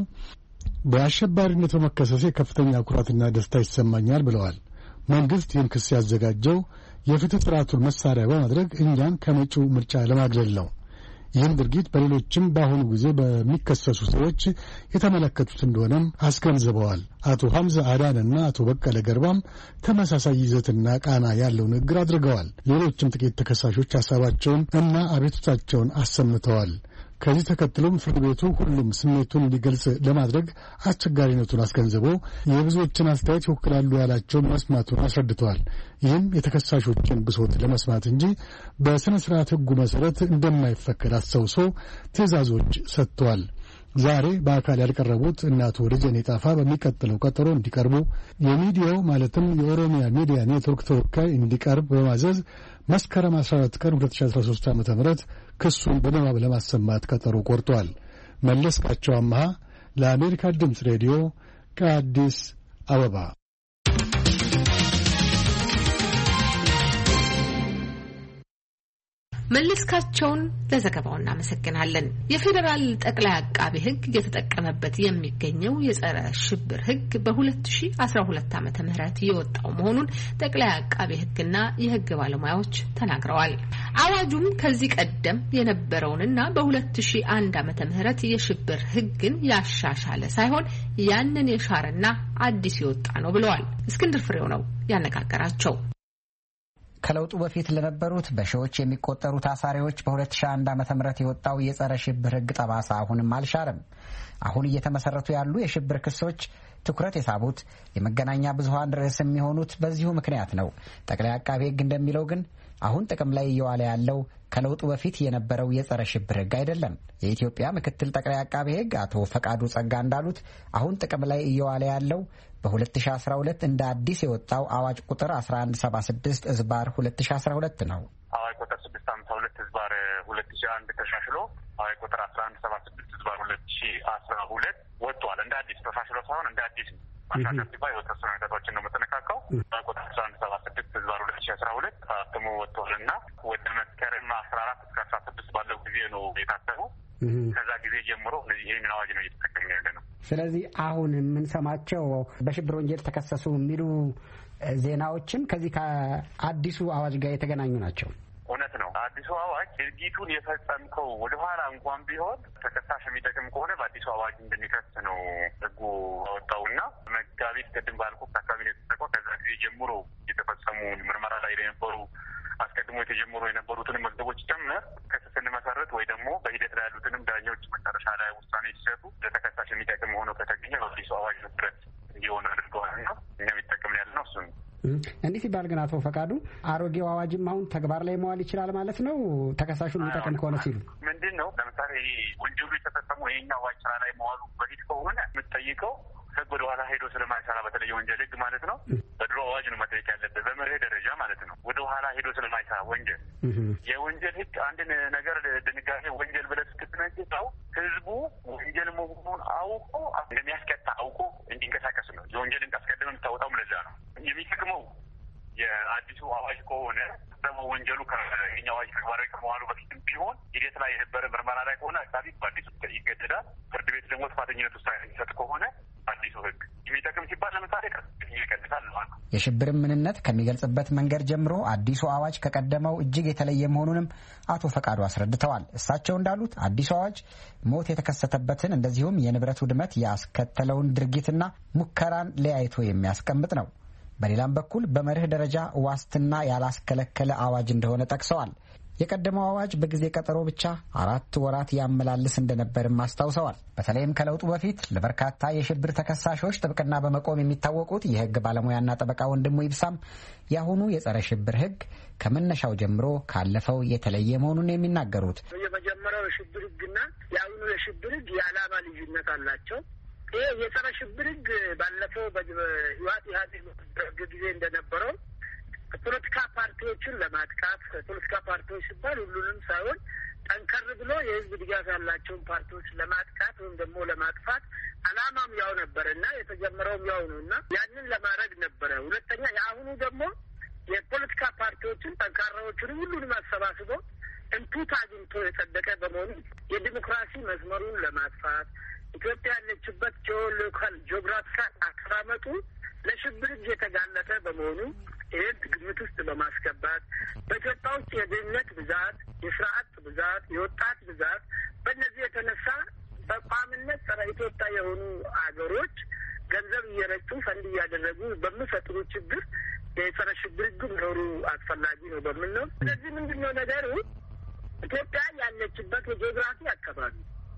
በአሸባሪነት በመከሰሴ ከፍተኛ ኩራትና ደስታ ይሰማኛል ብለዋል። መንግሥት ይህን ክስ ያዘጋጀው የፍትሕ ሥርዓቱን መሣሪያ በማድረግ እኛን ከመጪው ምርጫ ለማግለል ነው። ይህን ድርጊት በሌሎችም በአሁኑ ጊዜ በሚከሰሱ ሰዎች የተመለከቱት እንደሆነም አስገንዝበዋል። አቶ ሐምዛ አዳንና አቶ በቀለ ገርባም ተመሳሳይ ይዘትና ቃና ያለው ንግግር አድርገዋል። ሌሎችም ጥቂት ተከሳሾች ሐሳባቸውን እና አቤቱታቸውን አሰምተዋል። ከዚህ ተከትሎም ፍርድ ቤቱ ሁሉም ስሜቱን እንዲገልጽ ለማድረግ አስቸጋሪነቱን አስገንዝቦ የብዙዎችን አስተያየት ይወክላሉ ያላቸውን መስማቱን አስረድተዋል። ይህም የተከሳሾችን ብሶት ለመስማት እንጂ በሥነ ሥርዓት ሕጉ መሠረት እንደማይፈቀድ አስታውሶ ትዕዛዞች ሰጥተዋል። ዛሬ በአካል ያልቀረቡት እነ አቶ ደጀኔ ጣፋ በሚቀጥለው ቀጠሮ እንዲቀርቡ የሚዲያው ማለትም የኦሮሚያ ሚዲያ ኔትወርክ ተወካይ እንዲቀርብ በማዘዝ መስከረም አስራ አራት ቀን ሁለት ሺህ አስራ ሦስት ዓ ም ክሱን በንባብ ለማሰማት ቀጠሮ ቆርጧል። መለስካቸው አምሃ ለአሜሪካ ድምፅ ሬዲዮ ከአዲስ አበባ። መለስካቸውን ለዘገባው እናመሰግናለን። የፌዴራል ጠቅላይ አቃቢ ሕግ እየተጠቀመበት የሚገኘው የጸረ ሽብር ሕግ በ2012 ዓመተ ምህረት የወጣው መሆኑን ጠቅላይ አቃቢ ሕግና የሕግ ባለሙያዎች ተናግረዋል። አዋጁም ከዚህ ቀደም የነበረውንና በ2001 ዓመተ ምህረት የሽብር ሕግን ያሻሻለ ሳይሆን ያንን የሻረና አዲስ የወጣ ነው ብለዋል። እስክንድር ፍሬው ነው ያነጋገራቸው። ከለውጡ በፊት ለነበሩት በሺዎች የሚቆጠሩ ታሳሪዎች በሁለት ሺህ አንድ ዓመተ ምህረት የወጣው የጸረ ሽብር ሕግ ጠባሳ አሁንም አልሻረም። አሁን እየተመሰረቱ ያሉ የሽብር ክሶች ትኩረት የሳቡት የመገናኛ ብዙሃን ርዕስ የሚሆኑት በዚሁ ምክንያት ነው። ጠቅላይ አቃቤ ሕግ እንደሚለው ግን አሁን ጥቅም ላይ እየዋለ ያለው ከለውጡ በፊት የነበረው የጸረ ሽብር ሕግ አይደለም። የኢትዮጵያ ምክትል ጠቅላይ አቃቤ ሕግ አቶ ፈቃዱ ጸጋ እንዳሉት አሁን ጥቅም ላይ እየዋለ ያለው በሁለት ሺህ አስራ ሁለት እንደ አዲስ የወጣው አዋጅ ቁጥር አስራ አንድ ሰባ ስድስት ዝባር ሁለት ሺህ አስራ ሁለት ነው። አዋጅ ቁጥር ስድስት ሃምሳ ሁለት ዝባር ሁለት ሺህ አንድ ተሻሽሎ አዋጅ ቁጥር አስራ አንድ ሰባ ስድስት ዝባር ሁለት ሺህ አስራ ሁለት ወጥቷል። እንደ አዲስ ተሻሽሎ ሳይሆን እንደ አዲስ ማሻሻል ሲባል የተወሰኑ ነገሮችን ነው የምትነካካው። አዋጅ ቁጥር አስራ አንድ ሰባ ስድስት ዝባር ሁለት ሺህ አስራ ሁለት ታትሞ ወጥቷልና ወደ መስከረም አስራ አራት እስከ አስራ ስድስት ባለው ጊዜ ነው የታተመው። ከዛ ጊዜ ጀምሮ ይህንን አዋጅ ነው እየተጠቀምን ያለ ነው። ስለዚህ አሁን የምንሰማቸው በሽብር ወንጀል ተከሰሱ የሚሉ ዜናዎችም ከዚህ ከአዲሱ አዋጅ ጋር የተገናኙ ናቸው። እውነት ነው። አዲሱ አዋጅ ድርጊቱን የፈጸምከው ወደኋላ እንኳን ቢሆን ተከሳሽ የሚጠቅም ከሆነ በአዲሱ አዋጅ እንደሚከስ ነው ህጉ አወጣውና መጋቢት ቅድም ባልኩ አካባቢ ነው የተጠቀው። ከዛ ጊዜ ጀምሮ የተፈጸሙ ምርመራ ላይ የነበሩ አስቀድሞ የተጀመሩ የነበሩትን መዝገቦች ጭምር ክስ ስንመሰረት ወይ ደግሞ በሂደት ላይ ያሉትንም ዳኞች መጨረሻ ላይ ውሳኔ ሲሰጡ ለተከሳሽ የሚጠቅም ሆኖ ከተገኘ በአዲሱ አዋጅ መሰረት እንዲሆን አድርገዋልና እኛም ይጠቅምን ያለ ነው። እሱን እንዲህ ሲባል ግን አቶ ፈቃዱ አሮጌው አዋጅም አሁን ተግባር ላይ መዋል ይችላል ማለት ነው? ተከሳሹን የሚጠቅም ከሆነ ሲሉ ምንድን ነው? ለምሳሌ ወንጀሉ የተፈጸመው ይሄኛው አዋጅ ስራ ላይ መዋሉ በፊት ከሆነ የምትጠይቀው ህግ ወደ ኋላ ሄዶ ስለማይሰራ በተለይ ወንጀል ህግ ማለት ነው በድሮ አዋጅ ነው መጠየቅ ያለበት በመርህ ደረጃ ማለት ነው። ወደ ኋላ ሄዶ ስለማይሰራ ወንጀል የወንጀል ህግ አንድን ነገር ድንጋጌ ወንጀል ብለህ ስትነግረው ህዝቡ ወንጀል መሆኑን አውቆ እንደሚያስቀጣ አውቆ እንዲንቀሳቀስ ነው። የወንጀልን አስቀድመህ የምታወጣው ለዛ ነው። የሚጠቅመው የአዲሱ አዋጅ ከሆነ ደግሞ ወንጀሉ ከኛ አዋጅ ተግባራዊ ከመዋሉ በፊትም ቢሆን ሂደት ላይ የነበረ ምርመራ ላይ ከሆነ አቃቢ በአዲሱ ይገደዳል። ፍርድ ቤት ደግሞ ጥፋተኝነት ውሳኔ የሚሰጥ ከሆነ አዲሱ ህግ የሚጠቅም ሲባል ለምሳሌ ይቀንሳል ነው። የሽብርን ምንነት ከሚገልጽበት መንገድ ጀምሮ አዲሱ አዋጅ ከቀደመው እጅግ የተለየ መሆኑንም አቶ ፈቃዱ አስረድተዋል። እሳቸው እንዳሉት አዲሱ አዋጅ ሞት የተከሰተበትን እንደዚሁም የንብረት ውድመት ያስከተለውን ድርጊትና ሙከራን ለያይቶ የሚያስቀምጥ ነው። በሌላም በኩል በመርህ ደረጃ ዋስትና ያላስከለከለ አዋጅ እንደሆነ ጠቅሰዋል። የቀደመው አዋጅ በጊዜ ቀጠሮ ብቻ አራት ወራት ያመላልስ እንደነበርም አስታውሰዋል። በተለይም ከለውጡ በፊት ለበርካታ የሽብር ተከሳሾች ጥብቅና በመቆም የሚታወቁት የህግ ባለሙያና ጠበቃ ወንድሙ ይብሳም የአሁኑ የጸረ ሽብር ህግ ከመነሻው ጀምሮ ካለፈው የተለየ መሆኑን የሚናገሩት የመጀመሪያው የሽብር ህግና የአሁኑ የሽብር ህግ የዓላማ ልዩነት አላቸው። ይህ የጸረ ሽብር ህግ ባለፈው በህወሓት ኢህአዴግ ጊዜ እንደነበረው ፖለቲካ ፓርቲዎችን ለማጥቃት ፖለቲካ ፓርቲዎች ሲባል ሁሉንም ሳይሆን ጠንከር ብሎ የህዝብ ድጋፍ ያላቸውን ፓርቲዎች ለማጥቃት ወይም ደግሞ ለማጥፋት አላማም ያው ነበረ እና የተጀመረውም ያው ነው እና ያንን ለማድረግ ነበረ። ሁለተኛ የአሁኑ ደግሞ የፖለቲካ ፓርቲዎችን ጠንካራዎችን ሁሉንም አሰባስቦ እንቱት አግኝቶ የጸደቀ በመሆኑ የዲሞክራሲ መስመሩን ለማጥፋት ኢትዮጵያ ያለችበት ጂኦሎካል ጂኦግራፊካል አቀማመጡ ለሽብር እጅ የተጋለጠ በመሆኑ ይህን ግምት ውስጥ በማስገባት በኢትዮጵያ ውስጥ የድህነት ብዛት፣ የስራ አጥ ብዛት፣ የወጣት ብዛት በእነዚህ የተነሳ በቋምነት ጸረ ኢትዮጵያ የሆኑ አገሮች ገንዘብ እየረጩ ፈንድ እያደረጉ በሚፈጥሩ ችግር የጸረ ሽብር ህግ መኖሩ አስፈላጊ ነው በሚል ነው። ስለዚህ ምንድን ነው ነገሩ ኢትዮጵያ ያለችበት የጂኦግራፊ አካባቢ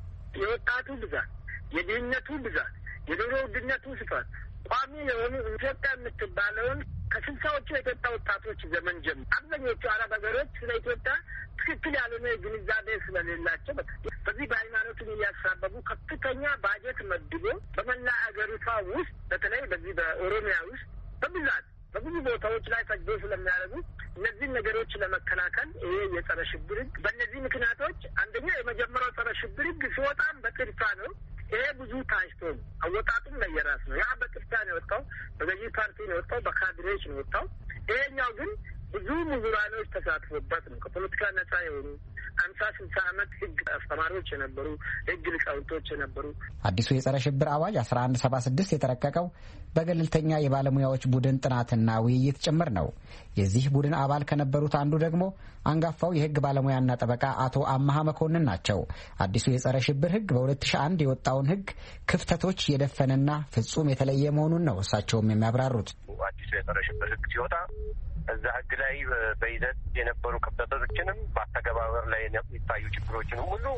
የወጣቱ ብዛት፣ የድህነቱ ብዛት፣ የኑሮ ውድነቱ ስፋት ቋሚ የሆኑ ኢትዮጵያ የምትባለውን ከስልሳዎቹ የኢትዮጵያ ወጣቶች ዘመን ጀምሮ አብዛኞቹ አረብ ሀገሮች ስለ ኢትዮጵያ ትክክል ያልሆነ ግንዛቤ ስለሌላቸው በዚህ በሃይማኖትን እያሳበቡ ከፍተኛ ባጀት መድቦ በመላ ሀገሪቷ ውስጥ በተለይ በዚህ በኦሮሚያ ውስጥ በብዛት በብዙ ቦታዎች ላይ ፈጅዶ ስለሚያደርጉ እነዚህን ነገሮች ለመከላከል ይሄ የጸረ ሽብር ህግ በእነዚህ ምክንያቶች አንደኛ የመጀመሪያው ጸረ ሽብር ህግ ሲወጣም በጥድፋ ነው። ይሄ ብዙ ታጭቶ ነው። አወጣጡም ለየራስ ነው። ያ በጥድፋ ነው የወጣው፣ በገዢ ፓርቲ ነው የወጣው፣ በካድሬዎች ነው የወጣው። ይሄኛው ግን ብዙ ምሁራኖች ተሳትፎበት ነው። ከፖለቲካ ነጻ የሆኑ አምሳ ስልሳ ዓመት ህግ አስተማሪዎች የነበሩ ህግ ሊቃውንቶች የነበሩ። አዲሱ የጸረ ሽብር አዋጅ አስራ አንድ ሰባ ስድስት የተረቀቀው በገለልተኛ የባለሙያዎች ቡድን ጥናትና ውይይት ጭምር ነው። የዚህ ቡድን አባል ከነበሩት አንዱ ደግሞ አንጋፋው የህግ ባለሙያና ጠበቃ አቶ አመሀ መኮንን ናቸው። አዲሱ የጸረ ሽብር ህግ በሁለት ሺህ አንድ የወጣውን ህግ ክፍተቶች የደፈነና ፍጹም የተለየ መሆኑን ነው እሳቸውም የሚያብራሩት። አዲሱ የጸረ ሽብር ህግ ሲወጣ እዛ ህግ ላይ በይዘት የነበሩ ክፍተቶችንም በአተገባበር ላይ የሚታዩ ችግሮችንም ሁሉ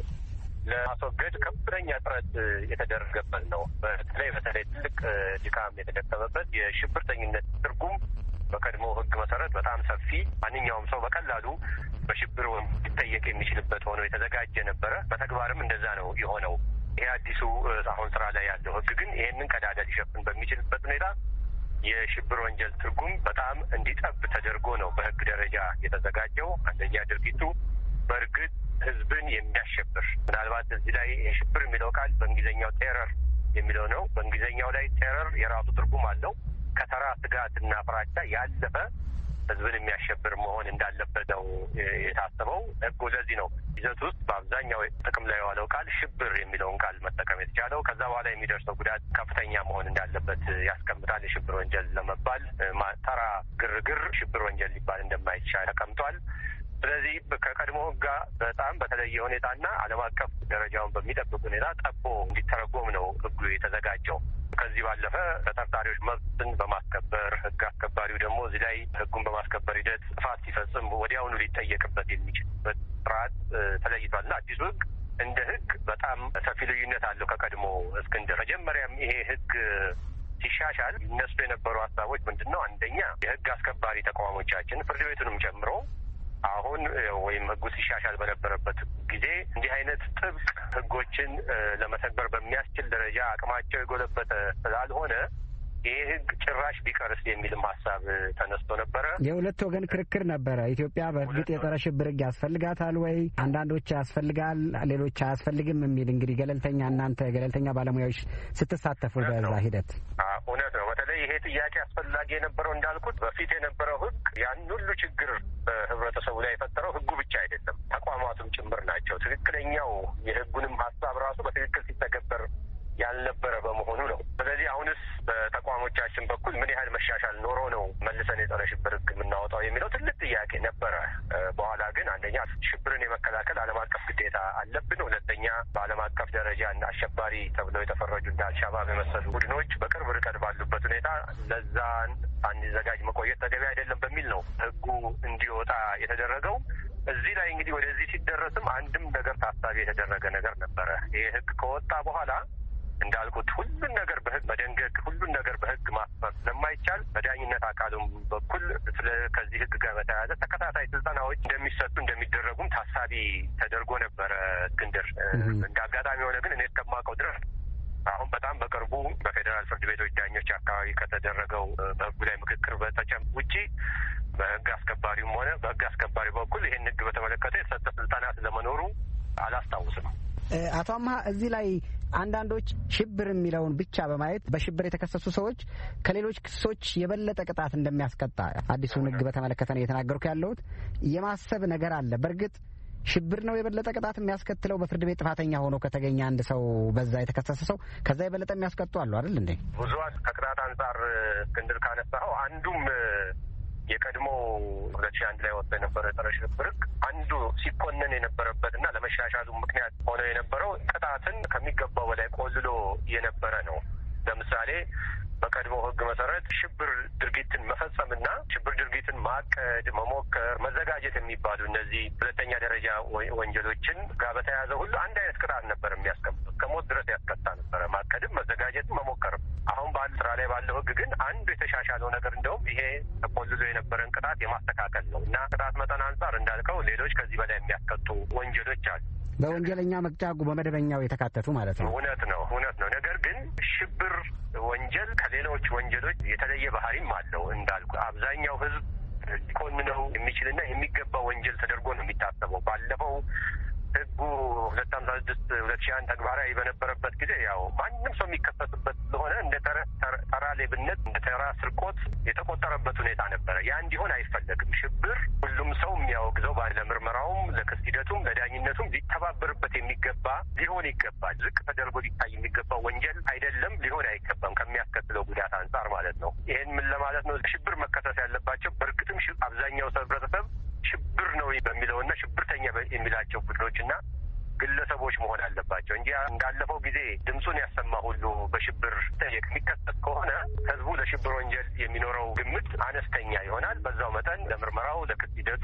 ለማስወገድ ከፍተኛ ጥረት የተደረገበት ነው። በተለይ በተለይ ትልቅ ድካም የተደከመበት የሽብርተኝነት ትርጉም በቀድሞ ህግ መሰረት በጣም ሰፊ፣ ማንኛውም ሰው በቀላሉ በሽብር ሊጠየቅ የሚችልበት ሆኖ የተዘጋጀ ነበረ። በተግባርም እንደዛ ነው የሆነው። ይሄ አዲሱ አሁን ስራ ላይ ያለው ህግ ግን ይሄንን ቀዳዳ ሊሸፍን በሚችልበት ሁኔታ የሽብር ወንጀል ትርጉም በጣም እንዲጠብ ተደርጎ ነው በህግ ደረጃ የተዘጋጀው። አንደኛ ድርጊቱ በእርግጥ ህዝብን የሚያሸብር ምናልባት እዚህ ላይ የሽብር የሚለው ቃል በእንግሊዝኛው ቴረር የሚለው ነው። በእንግሊዝኛው ላይ ቴረር የራሱ ትርጉም አለው። ከተራ ስጋትና ፍራቻ ያለፈ ህዝብን የሚያሸብር መሆን እንዳለበት ነው የታሰበው። ህጉ ለዚህ ነው ይዘት ውስጥ በአብዛኛው ጥቅም ላይ የዋለው ቃል ሽብር የሚለውን ቃል መጠቀም የተቻለው። ከዛ በኋላ የሚደርሰው ጉዳት ከፍተኛ መሆን እንዳለበት ያስቀምጣል። የሽብር ወንጀል ለመባል ተራ ግርግር ሽብር ወንጀል ሊባል እንደማይቻል ተቀምጧል። ስለዚህ ከቀድሞ ህግ ጋር በጣም በተለየ ሁኔታና ዓለም አቀፍ ደረጃውን በሚጠብቅ ሁኔታ ጠቦ እንዲተረጎም ነው ህጉ የተዘጋጀው። ከዚህ ባለፈ ተጠርጣሪዎች መብትን በማስከበር ህግ አስከባሪው ደግሞ እዚህ ላይ ህጉን በማስከበር ሂደት ጥፋት ሲፈጽም ወዲያውኑ ሊጠየቅበት የሚችልበት ስርዓት ተለይቷል እና አዲሱ ህግ እንደ ህግ በጣም ሰፊ ልዩነት አለው ከቀድሞ። እስክንድር መጀመሪያም ይሄ ህግ ሲሻሻል ይነሱ የነበሩ ሀሳቦች ምንድን ነው? አንደኛ የህግ አስከባሪ ተቋሞቻችን ፍርድ ቤቱንም ጨምሮ አሁን ወይም ህጉ ሲሻሻል በነበረበት ጊዜ እንዲህ አይነት ጥብቅ ህጎችን ለመተግበር በሚያስችል ደረጃ አቅማቸው የጎለበተ ስላልሆነ ይህ ህግ ጭራሽ ቢቀርስ የሚልም ሀሳብ ተነስቶ ነበረ። የሁለት ወገን ክርክር ነበረ። ኢትዮጵያ በእርግጥ የጸረ ሽብር ህግ ያስፈልጋታል ወይ? አንዳንዶች ያስፈልጋል፣ ሌሎች አያስፈልግም የሚል እንግዲህ ገለልተኛ እናንተ ገለልተኛ ባለሙያዎች ስትሳተፉ በዛ ሂደት እውነት ነው። በተለይ ይሄ ጥያቄ አስፈላጊ የነበረው እንዳልኩት በፊት የነበረው ህግ ያን ሁሉ ችግር በህብረተሰቡ ላይ የፈጠረው ህጉ ብቻ አይደለም፣ ተቋማቱም ጭምር ናቸው። ትክክለኛው የህጉንም ሀሳብ ራሱ በትክክል ሲተገበር ያልነበረ በመሆኑ ነው። ስለዚህ አሁንስ በተቋሞቻችን በኩል ምን ያህል መሻሻል ኖሮ ነው መልሰን የጸረ ሽብር ህግ የምናወጣው የሚለው ትልቅ ጥያቄ ነበረ። በኋላ ግን አንደኛ ሽብርን የመከላከል ዓለም አቀፍ ግዴታ አለብን። ሁለተኛ በዓለም አቀፍ ደረጃ አሸባሪ ተብለው የተፈረጁ እንደ አልሻባብ የመሰሉ ቡድኖች በቅርብ ርቀት ባሉበት ሁኔታ ለዛን አንዘጋጅ መቆየት ተገቢ አይደለም በሚል ነው ህጉ እንዲወጣ የተደረገው። እዚህ ላይ እንግዲህ ወደዚህ ሲደረስም አንድም ነገር ታሳቢ የተደረገ ነገር ነበረ። ይህ ህግ ከወጣ በኋላ እንዳልኩት ሁሉን ነገር በህግ መደንገግ ሁሉን ነገር በህግ ማስፈር ስለማይቻል በዳኝነት አካሉም በኩል ስለ ከዚህ ህግ ጋር በተያያዘ ተከታታይ ስልጠናዎች እንደሚሰጡ እንደሚደረጉም ታሳቢ ተደርጎ ነበረ። እስክንድር እንደ አጋጣሚ የሆነ ግን እኔ እስከማውቀው ድረስ አሁን በጣም በቅርቡ በፌዴራል ፍርድ ቤቶች ዳኞች አካባቢ ከተደረገው በህጉ ላይ ምክክር በተጨም ውጪ በህግ አስከባሪውም ሆነ በህግ አስከባሪ በኩል ይህን ህግ በተመለከተ የተሰጠ ስልጠና ስለመኖሩ አላስታውስም። አቶ አምሃ እዚህ ላይ አንዳንዶች ሽብር የሚለውን ብቻ በማየት በሽብር የተከሰሱ ሰዎች ከሌሎች ክሶች የበለጠ ቅጣት እንደሚያስቀጣ አዲሱን ህግ በተመለከተ ነው እየተናገርኩ ያለሁት። የማሰብ ነገር አለ። በእርግጥ ሽብር ነው የበለጠ ቅጣት የሚያስከትለው? በፍርድ ቤት ጥፋተኛ ሆኖ ከተገኘ አንድ ሰው በዛ የተከሰሰ ሰው ከዛ የበለጠ የሚያስቀጡ አሉ አይደል እንዴ? ብዙ ከቅጣት አንጻር እስክንድር ካነሳኸው አንዱም የቀድሞ ሁለት ሺህ አንድ ላይ ወጥቶ የነበረው የጸረ ሽብር ህግ አንዱ ሲኮነን የነበረበትና ለመሻሻሉ ምክንያት ሆኖ የነበረው ቅጣትን ከሚገባው በላይ ቆልሎ የነበረ ነው። ለምሳሌ በቀድሞ ህግ መሰረት ሽብር ድርጊትን መፈጸምና ሽብር ድርጊትን ማቀድ፣ መሞከር፣ መዘጋጀት የሚባሉ እነዚህ ሁለተኛ ደረጃ ወንጀሎችን ጋር በተያያዘ ሁሉ አንድ አይነት ቅጣት ነበር የሚያስቀምጡት። ከሞት ድረስ ያስቀጣ ነበረ፣ ማቀድም፣ መዘጋጀትም፣ መሞከርም። አሁን ባል ስራ ላይ ባለው ህግ ግን አንዱ የተሻሻለው ነገር እንደውም ይሄ ተቆልሎ የነበረን ቅጣት የማስተካከል ነው እና ቅጣት መጠን አንጻር እንዳልከው ሌሎች ከዚህ በላይ የሚያስቀጡ ወንጀሎች አሉ። በወንጀለኛ መቅጫ ህጉ በመደበኛው የተካተቱ ማለት ነው። እውነት ነው እውነት ነው። ነገር ግን ሽብር ወንጀል ከሌሎች ወንጀሎች የተለየ ባህሪም አለው። እንዳልኩ አብዛኛው ህዝብ ሊኮንነው የሚችልና የሚገባ ወንጀል ተደርጎ ነው የሚታሰበው። ባለፈው ህጉ ሁለት ሀምሳ ስድስት ሁለት ሺህ አንድ ተግባራዊ በነበረበት ጊዜ ያው ማንም ሰው የሚከሰስበት ስለሆነ እንደ ተራ ሌብነት፣ እንደ ተራ ስርቆት የተቆጠረበት ሁኔታ ነበረ። ያ እንዲሆን አይፈለግም። ሽብር ሁሉም ሰው የሚያወግዘው ለምርመራውም፣ ለክስ ሂደቱም፣ ለዳኝነቱም ሊተባበርበት የሚገባ ሊሆን ይገባል። ዝቅ ተደርጎ ሊታይ የሚገባው ወንጀል አይደለም፣ ሊሆን አይገባም ከሚያስከትለው ጉዳት አንጻር ማለት ነው። ይህን ምን ለማለት ነው? ሽብር መከሰስ ያለባቸው በእርግጥም አብዛኛው ሰው ህብረተሰብ ሽብር ነው በሚለውና ሽብርተኛ የሚላቸው ቡድኖችና ግለሰቦች መሆን አለባቸው እንጂ እንዳለፈው ጊዜ ድምፁን ያሰማ ሁሉ በሽብር ጠየቅ የሚከሰት ከሆነ ህዝቡ ለሽብር ወንጀል የሚኖረው ግምት አነስተኛ ይሆናል። በዛው መጠን ለምርመራው፣ ለክስ ሂደቱ፣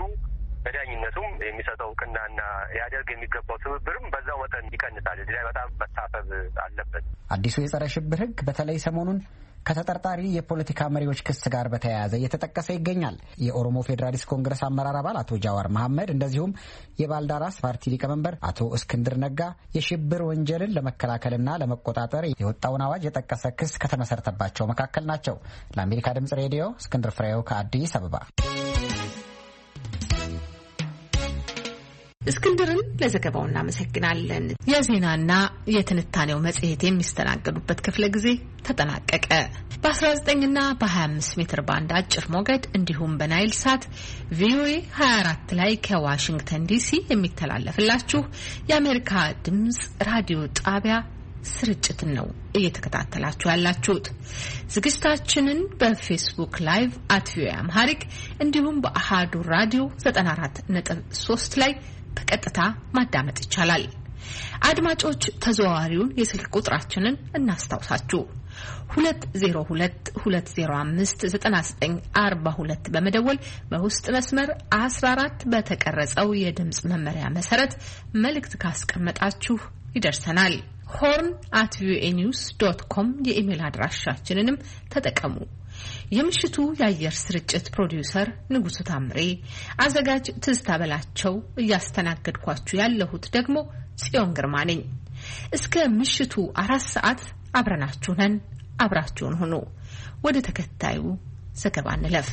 ለዳኝነቱም የሚሰጠው እውቅናና ያደርግ የሚገባው ትብብርም በዛው መጠን ይቀንሳል። እዚህ ላይ በጣም መታሰብ አለበት። አዲሱ የጸረ ሽብር ህግ በተለይ ሰሞኑን ከተጠርጣሪ የፖለቲካ መሪዎች ክስ ጋር በተያያዘ እየተጠቀሰ ይገኛል። የኦሮሞ ፌዴራሊስት ኮንግረስ አመራር አባል አቶ ጃዋር መሐመድ እንደዚሁም የባልዳራስ ፓርቲ ሊቀመንበር አቶ እስክንድር ነጋ የሽብር ወንጀልን ለመከላከልና ለመቆጣጠር የወጣውን አዋጅ የጠቀሰ ክስ ከተመሰረተባቸው መካከል ናቸው። ለአሜሪካ ድምጽ ሬዲዮ እስክንድር ፍሬው ከአዲስ አበባ እስክንድርን ለዘገባው እናመሰግናለን። የዜናና የትንታኔው መጽሔት የሚስተናገዱበት ክፍለ ጊዜ ተጠናቀቀ። በ19 እና በ25 ሜትር ባንድ አጭር ሞገድ እንዲሁም በናይል ሳት ቪኦኤ ሃያ አራት ላይ ከዋሽንግተን ዲሲ የሚተላለፍላችሁ የአሜሪካ ድምጽ ራዲዮ ጣቢያ ስርጭትን ነው እየተከታተላችሁ ያላችሁት። ዝግጅታችንን በፌስቡክ ላይቭ አት ቪኦኤ አምሃሪክ እንዲሁም በአሃዱ ራዲዮ ዘጠና አራት ነጥብ ሶስት ላይ በቀጥታ ማዳመጥ ይቻላል። አድማጮች ተዘዋዋሪውን የስልክ ቁጥራችንን እናስታውሳችሁ። ሁለት ዜሮ ሁለት ሁለት ዜሮ አምስት ዘጠና ዘጠኝ አርባ ሁለት በመደወል በውስጥ መስመር አስራ አራት በተቀረጸው የድምጽ መመሪያ መሰረት መልእክት ካስቀመጣችሁ ይደርሰናል። ሆርን አት ቪኦኤ ኒውስ ዶት ኮም የኢሜል አድራሻችንንም ተጠቀሙ። የምሽቱ የአየር ስርጭት ፕሮዲውሰር ንጉሱ ታምሬ፣ አዘጋጅ ትዝታ በላቸው፣ እያስተናገድኳችሁ ያለሁት ደግሞ ጽዮን ግርማ ነኝ። እስከ ምሽቱ አራት ሰዓት አብረናችሁ ነን። አብራችሁን ሁኑ። ወደ ተከታዩ ዘገባ እንለፍ።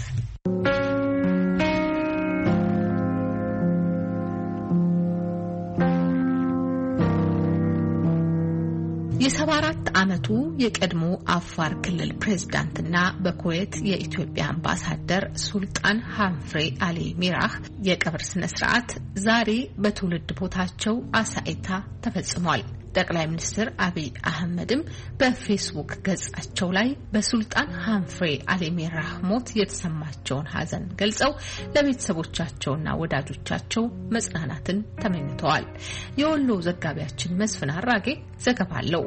የሰባ አራት ዓመቱ የቀድሞ አፋር ክልል ፕሬዝዳንትና በኩዌት የኢትዮጵያ አምባሳደር ሱልጣን ሀምፍሬ አሊ ሚራህ የቀብር ስነ ስርዓት ዛሬ በትውልድ ቦታቸው አሳይታ ተፈጽሟል። ጠቅላይ ሚኒስትር አብይ አህመድም በፌስቡክ ገጻቸው ላይ በሱልጣን ሀምፍሬ አሊ ሚራህ ሞት የተሰማቸውን ሐዘን ገልጸው ለቤተሰቦቻቸውና ወዳጆቻቸው መጽናናትን ተመኝተዋል። የወሎ ዘጋቢያችን መስፍን አራጌ ዘገባ አለው።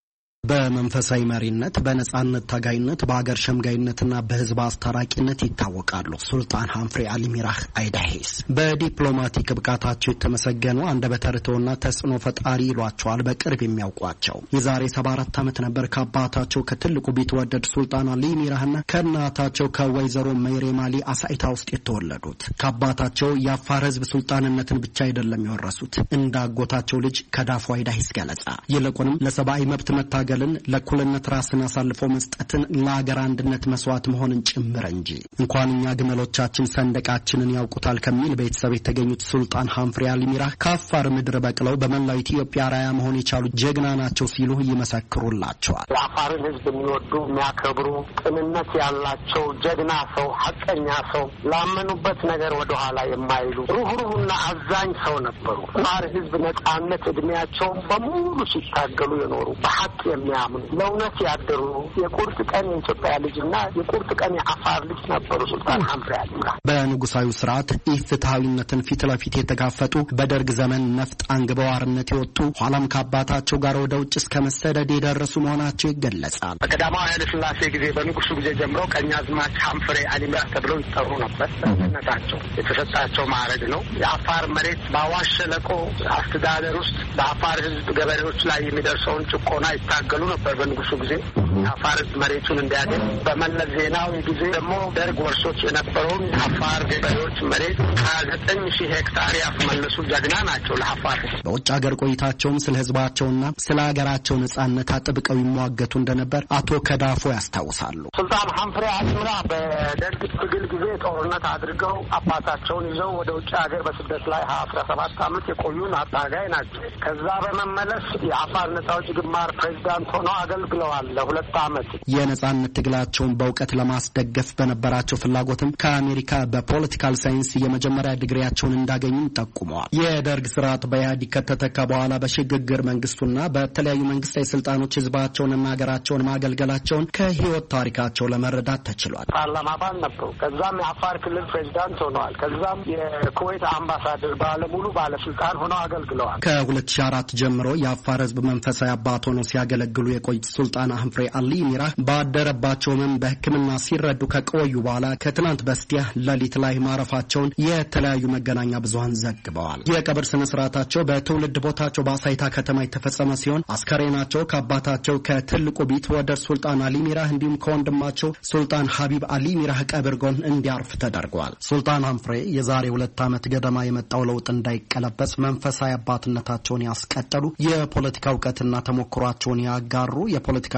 በመንፈሳዊ መሪነት፣ በነጻነት ታጋይነት፣ በአገር ሸምጋይነትና በህዝብ አስታራቂነት ይታወቃሉ። ሱልጣን ሀምፍሬ አሊ ሚራህ አይዳሄስ በዲፕሎማቲክ ብቃታቸው የተመሰገኑ አንደበተ ርቱዕና ተጽዕኖ ፈጣሪ ይሏቸዋል በቅርብ የሚያውቋቸው። የዛሬ ሰባ አራት ዓመት ነበር ከአባታቸው ከትልቁ ቢትወደድ ሱልጣን አሊ ሚራህና ከእናታቸው ከወይዘሮ መይሬም አሊ አሳይታ ውስጥ የተወለዱት። ከአባታቸው የአፋር ህዝብ ሱልጣንነትን ብቻ አይደለም የወረሱት፣ እንዳጎታቸው ልጅ ከዳፉ አይዳሄስ ገለጻ ይልቁንም ለሰብአዊ መብት መታገል ለኩልነት ራስን አሳልፎ መስጠትን ለአገር አንድነት መስዋዕት መሆንን ጭምር እንጂ። እንኳን እኛ ግመሎቻችን ሰንደቃችንን ያውቁታል ከሚል ቤተሰብ የተገኙት ሱልጣን ሀምፍሬ አሊ ሚራህ ከአፋር ምድር በቅለው በመላው ኢትዮጵያ ራያ መሆን የቻሉ ጀግና ናቸው ሲሉ ይመሰክሩላቸዋል። የአፋርን ህዝብ የሚወዱ የሚያከብሩ፣ ቅንነት ያላቸው ጀግና ሰው፣ ሐቀኛ ሰው፣ ላመኑበት ነገር ወደኋላ የማይሉ ሩህሩህና አዛኝ ሰው ነበሩ። አፋር ህዝብ ነጻነት እድሜያቸውን በሙሉ ሲታገሉ የኖሩ በሐቅ የሚያምኑ ለእውነት ያደሩ የቁርጥ ቀን የኢትዮጵያ ልጅና የቁርጥ ቀን የአፋር ልጅ ነበሩ ሱልጣን ሀምፍሬ አሊ ሚራህ። በንጉሳዊ ስርዓት ኢፍትሐዊነትን ፊት ለፊት የተጋፈጡ፣ በደርግ ዘመን ነፍጥ አንግበው አርነት የወጡ፣ ኋላም ከአባታቸው ጋር ወደ ውጭ እስከ መሰደድ የደረሱ መሆናቸው ይገለጻል። በቀዳማዊ ኃይለ ሥላሴ ጊዜ በንጉሱ ጊዜ ጀምሮ ቀኛዝማች ሀምፍሬ አሊ ሚራህ ተብለው ይጠሩ ነበር። በነታቸው የተሰጣቸው ማዕረግ ነው። የአፋር መሬት በአዋሽ ሸለቆ አስተዳደር ውስጥ በአፋር ህዝብ ገበሬዎች ላይ የሚደርሰውን ጭቆና ይታገሉ ነበር። በንጉሱ ጊዜ አፋር መሬቱን እንዲያገኝ፣ በመለስ ዜናዊ ጊዜ ደግሞ ደርግ ወርሶች የነበረውን አፋር ገበሬዎች መሬት ሀያ ዘጠኝ ሺህ ሄክታር ያስመለሱ ጀግና ናቸው ለአፋር። በውጭ ሀገር ቆይታቸውም ስለ ህዝባቸውና ስለ ሀገራቸው ነጻነት አጥብቀው ይሟገቱ እንደነበር አቶ ከዳፎ ያስታውሳሉ። ሱልጣን ሀምፍሬ አሊ ሚራህ በደርግ ትግል ጊዜ ጦርነት አድርገው አባታቸውን ይዘው ወደ ውጭ ሀገር በስደት ላይ አስራ ሰባት ዓመት የቆዩን አታጋይ ናቸው። ከዛ በመመለስ የአፋር ነጻ አውጪ ግንባር ፕሬዚዳንት ሆነው አገልግለዋል ለሁለት ዓመት። የነጻነት ትግላቸውን በእውቀት ለማስደገፍ በነበራቸው ፍላጎትም ከአሜሪካ በፖለቲካል ሳይንስ የመጀመሪያ ዲግሪያቸውን እንዳገኙም ጠቁመዋል። የደርግ ስርዓት በኢህአዴግ ከተተካ በኋላ በሽግግር መንግስቱና በተለያዩ መንግስታዊ ስልጣኖች ህዝባቸውንና ሀገራቸውን ማገልገላቸውን ከህይወት ታሪካቸው ለመረዳት ተችሏል። ፓርላማ አባል ነበሩ። ከዛም የአፋር ክልል ፕሬዚዳንት ሆነዋል። ከዛም የኩዌት አምባሳደር ባለሙሉ ባለስልጣን ሆነው አገልግለዋል። ከሁለት ሺህ አራት ጀምሮ የአፋር ህዝብ መንፈሳዊ አባት ሆነው ሲያገለግሉ የቆዩት ሱልጣን ሀምፍሬ አሊ ሚራህ ባደረባቸውም በሕክምና ሲረዱ ከቆዩ በኋላ ከትናንት በስቲያ ሌሊት ላይ ማረፋቸውን የተለያዩ መገናኛ ብዙሃን ዘግበዋል። የቀብር ስነ ስርዓታቸው በትውልድ ቦታቸው በአሳይታ ከተማ የተፈጸመ ሲሆን አስከሬናቸው ከአባታቸው ከትልቁ ቢትወደድ ሱልጣን አሊ ሚራህ እንዲሁም ከወንድማቸው ሱልጣን ሀቢብ አሊ ሚራህ ቀብር ጎን እንዲያርፍ ተደርጓል። ሱልጣን ሀምፍሬ የዛሬ ሁለት ዓመት ገደማ የመጣው ለውጥ እንዳይቀለበስ መንፈሳዊ አባትነታቸውን ያስቀጠሉ፣ የፖለቲካ እውቀትና ተሞክሯቸውን ያጋሩ፣ የፖለቲካ ድርጅቶች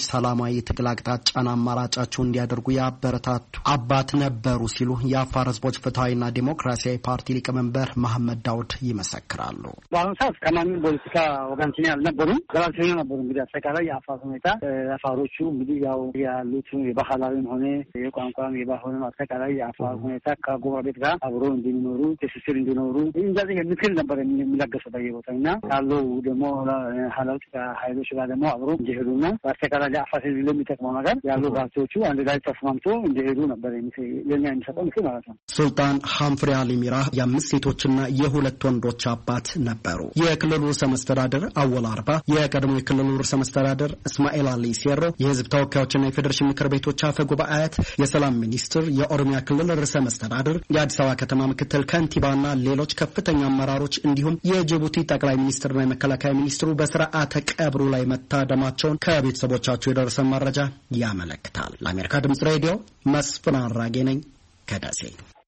ወጣቶች ሰላማዊ ትግል አቅጣጫን አማራጫቸው እንዲያደርጉ ያበረታቱ አባት ነበሩ ሲሉ የአፋር ህዝቦች ፍትሃዊና ዲሞክራሲያዊ ፓርቲ ሊቀመንበር መሐመድ ዳውድ ይመሰክራሉ። በአሁኑ ሰዓት ከማንም ፖለቲካ ወገንተኛ አልነበሩም፣ ገለልተኛ ነበሩ። እንግዲህ አጠቃላይ የአፋር ሁኔታ አፋሮቹ እንግዲህ ያው ያሉት የባህላዊም ሆነ የቋንቋም የባህልም አጠቃላይ የአፋር ሁኔታ ከጎረቤት ጋር አብሮ እንዲኖሩ ትስስር እንዲኖሩ እንደዚህ ምክር ነበር የሚለገሰው በየቦታው እና ያለው ደግሞ ሀላውት ኃይሎች ጋር ደግሞ አብሮ እንዲሄዱና በአጠቃላይ ለአፋር ህዝብ ለሚጠቅመው ነገር ያሉ ፓርቲዎቹ አንድ ላይ ተስማምቶ እንዲሄዱ ነበር ለኛ የሚሰጠው ምክር ማለት ነው። ሱልጣን ሐንፍሬ አሊ ሚራህ የአምስት ሴቶችና የሁለት ወንዶች አባት ነበሩ። የክልሉ ርዕሰ መስተዳድር አወል አርባ፣ የቀድሞ የክልሉ ርዕሰ መስተዳድር እስማኤል አሊ ሴሮ፣ የህዝብ ተወካዮችና የፌዴሬሽን ምክር ቤቶች አፈ ጉባኤያት፣ የሰላም ሚኒስትር፣ የኦሮሚያ ክልል ርዕሰ መስተዳድር፣ የአዲስ አበባ ከተማ ምክትል ከንቲባና ሌሎች ከፍተኛ አመራሮች እንዲሁም የጅቡቲ ጠቅላይ ሚኒስትርና የመከላከያ ሚኒስትሩ በስርዓተ ቀብሩ ላይ መታደማቸውን ከቤተሰቦቻቸው የደረሰ መረጃ ያመለክታል። ለአሜሪካ ድምጽ ሬዲዮ መስፍን አራጌ ነኝ ከደሴ።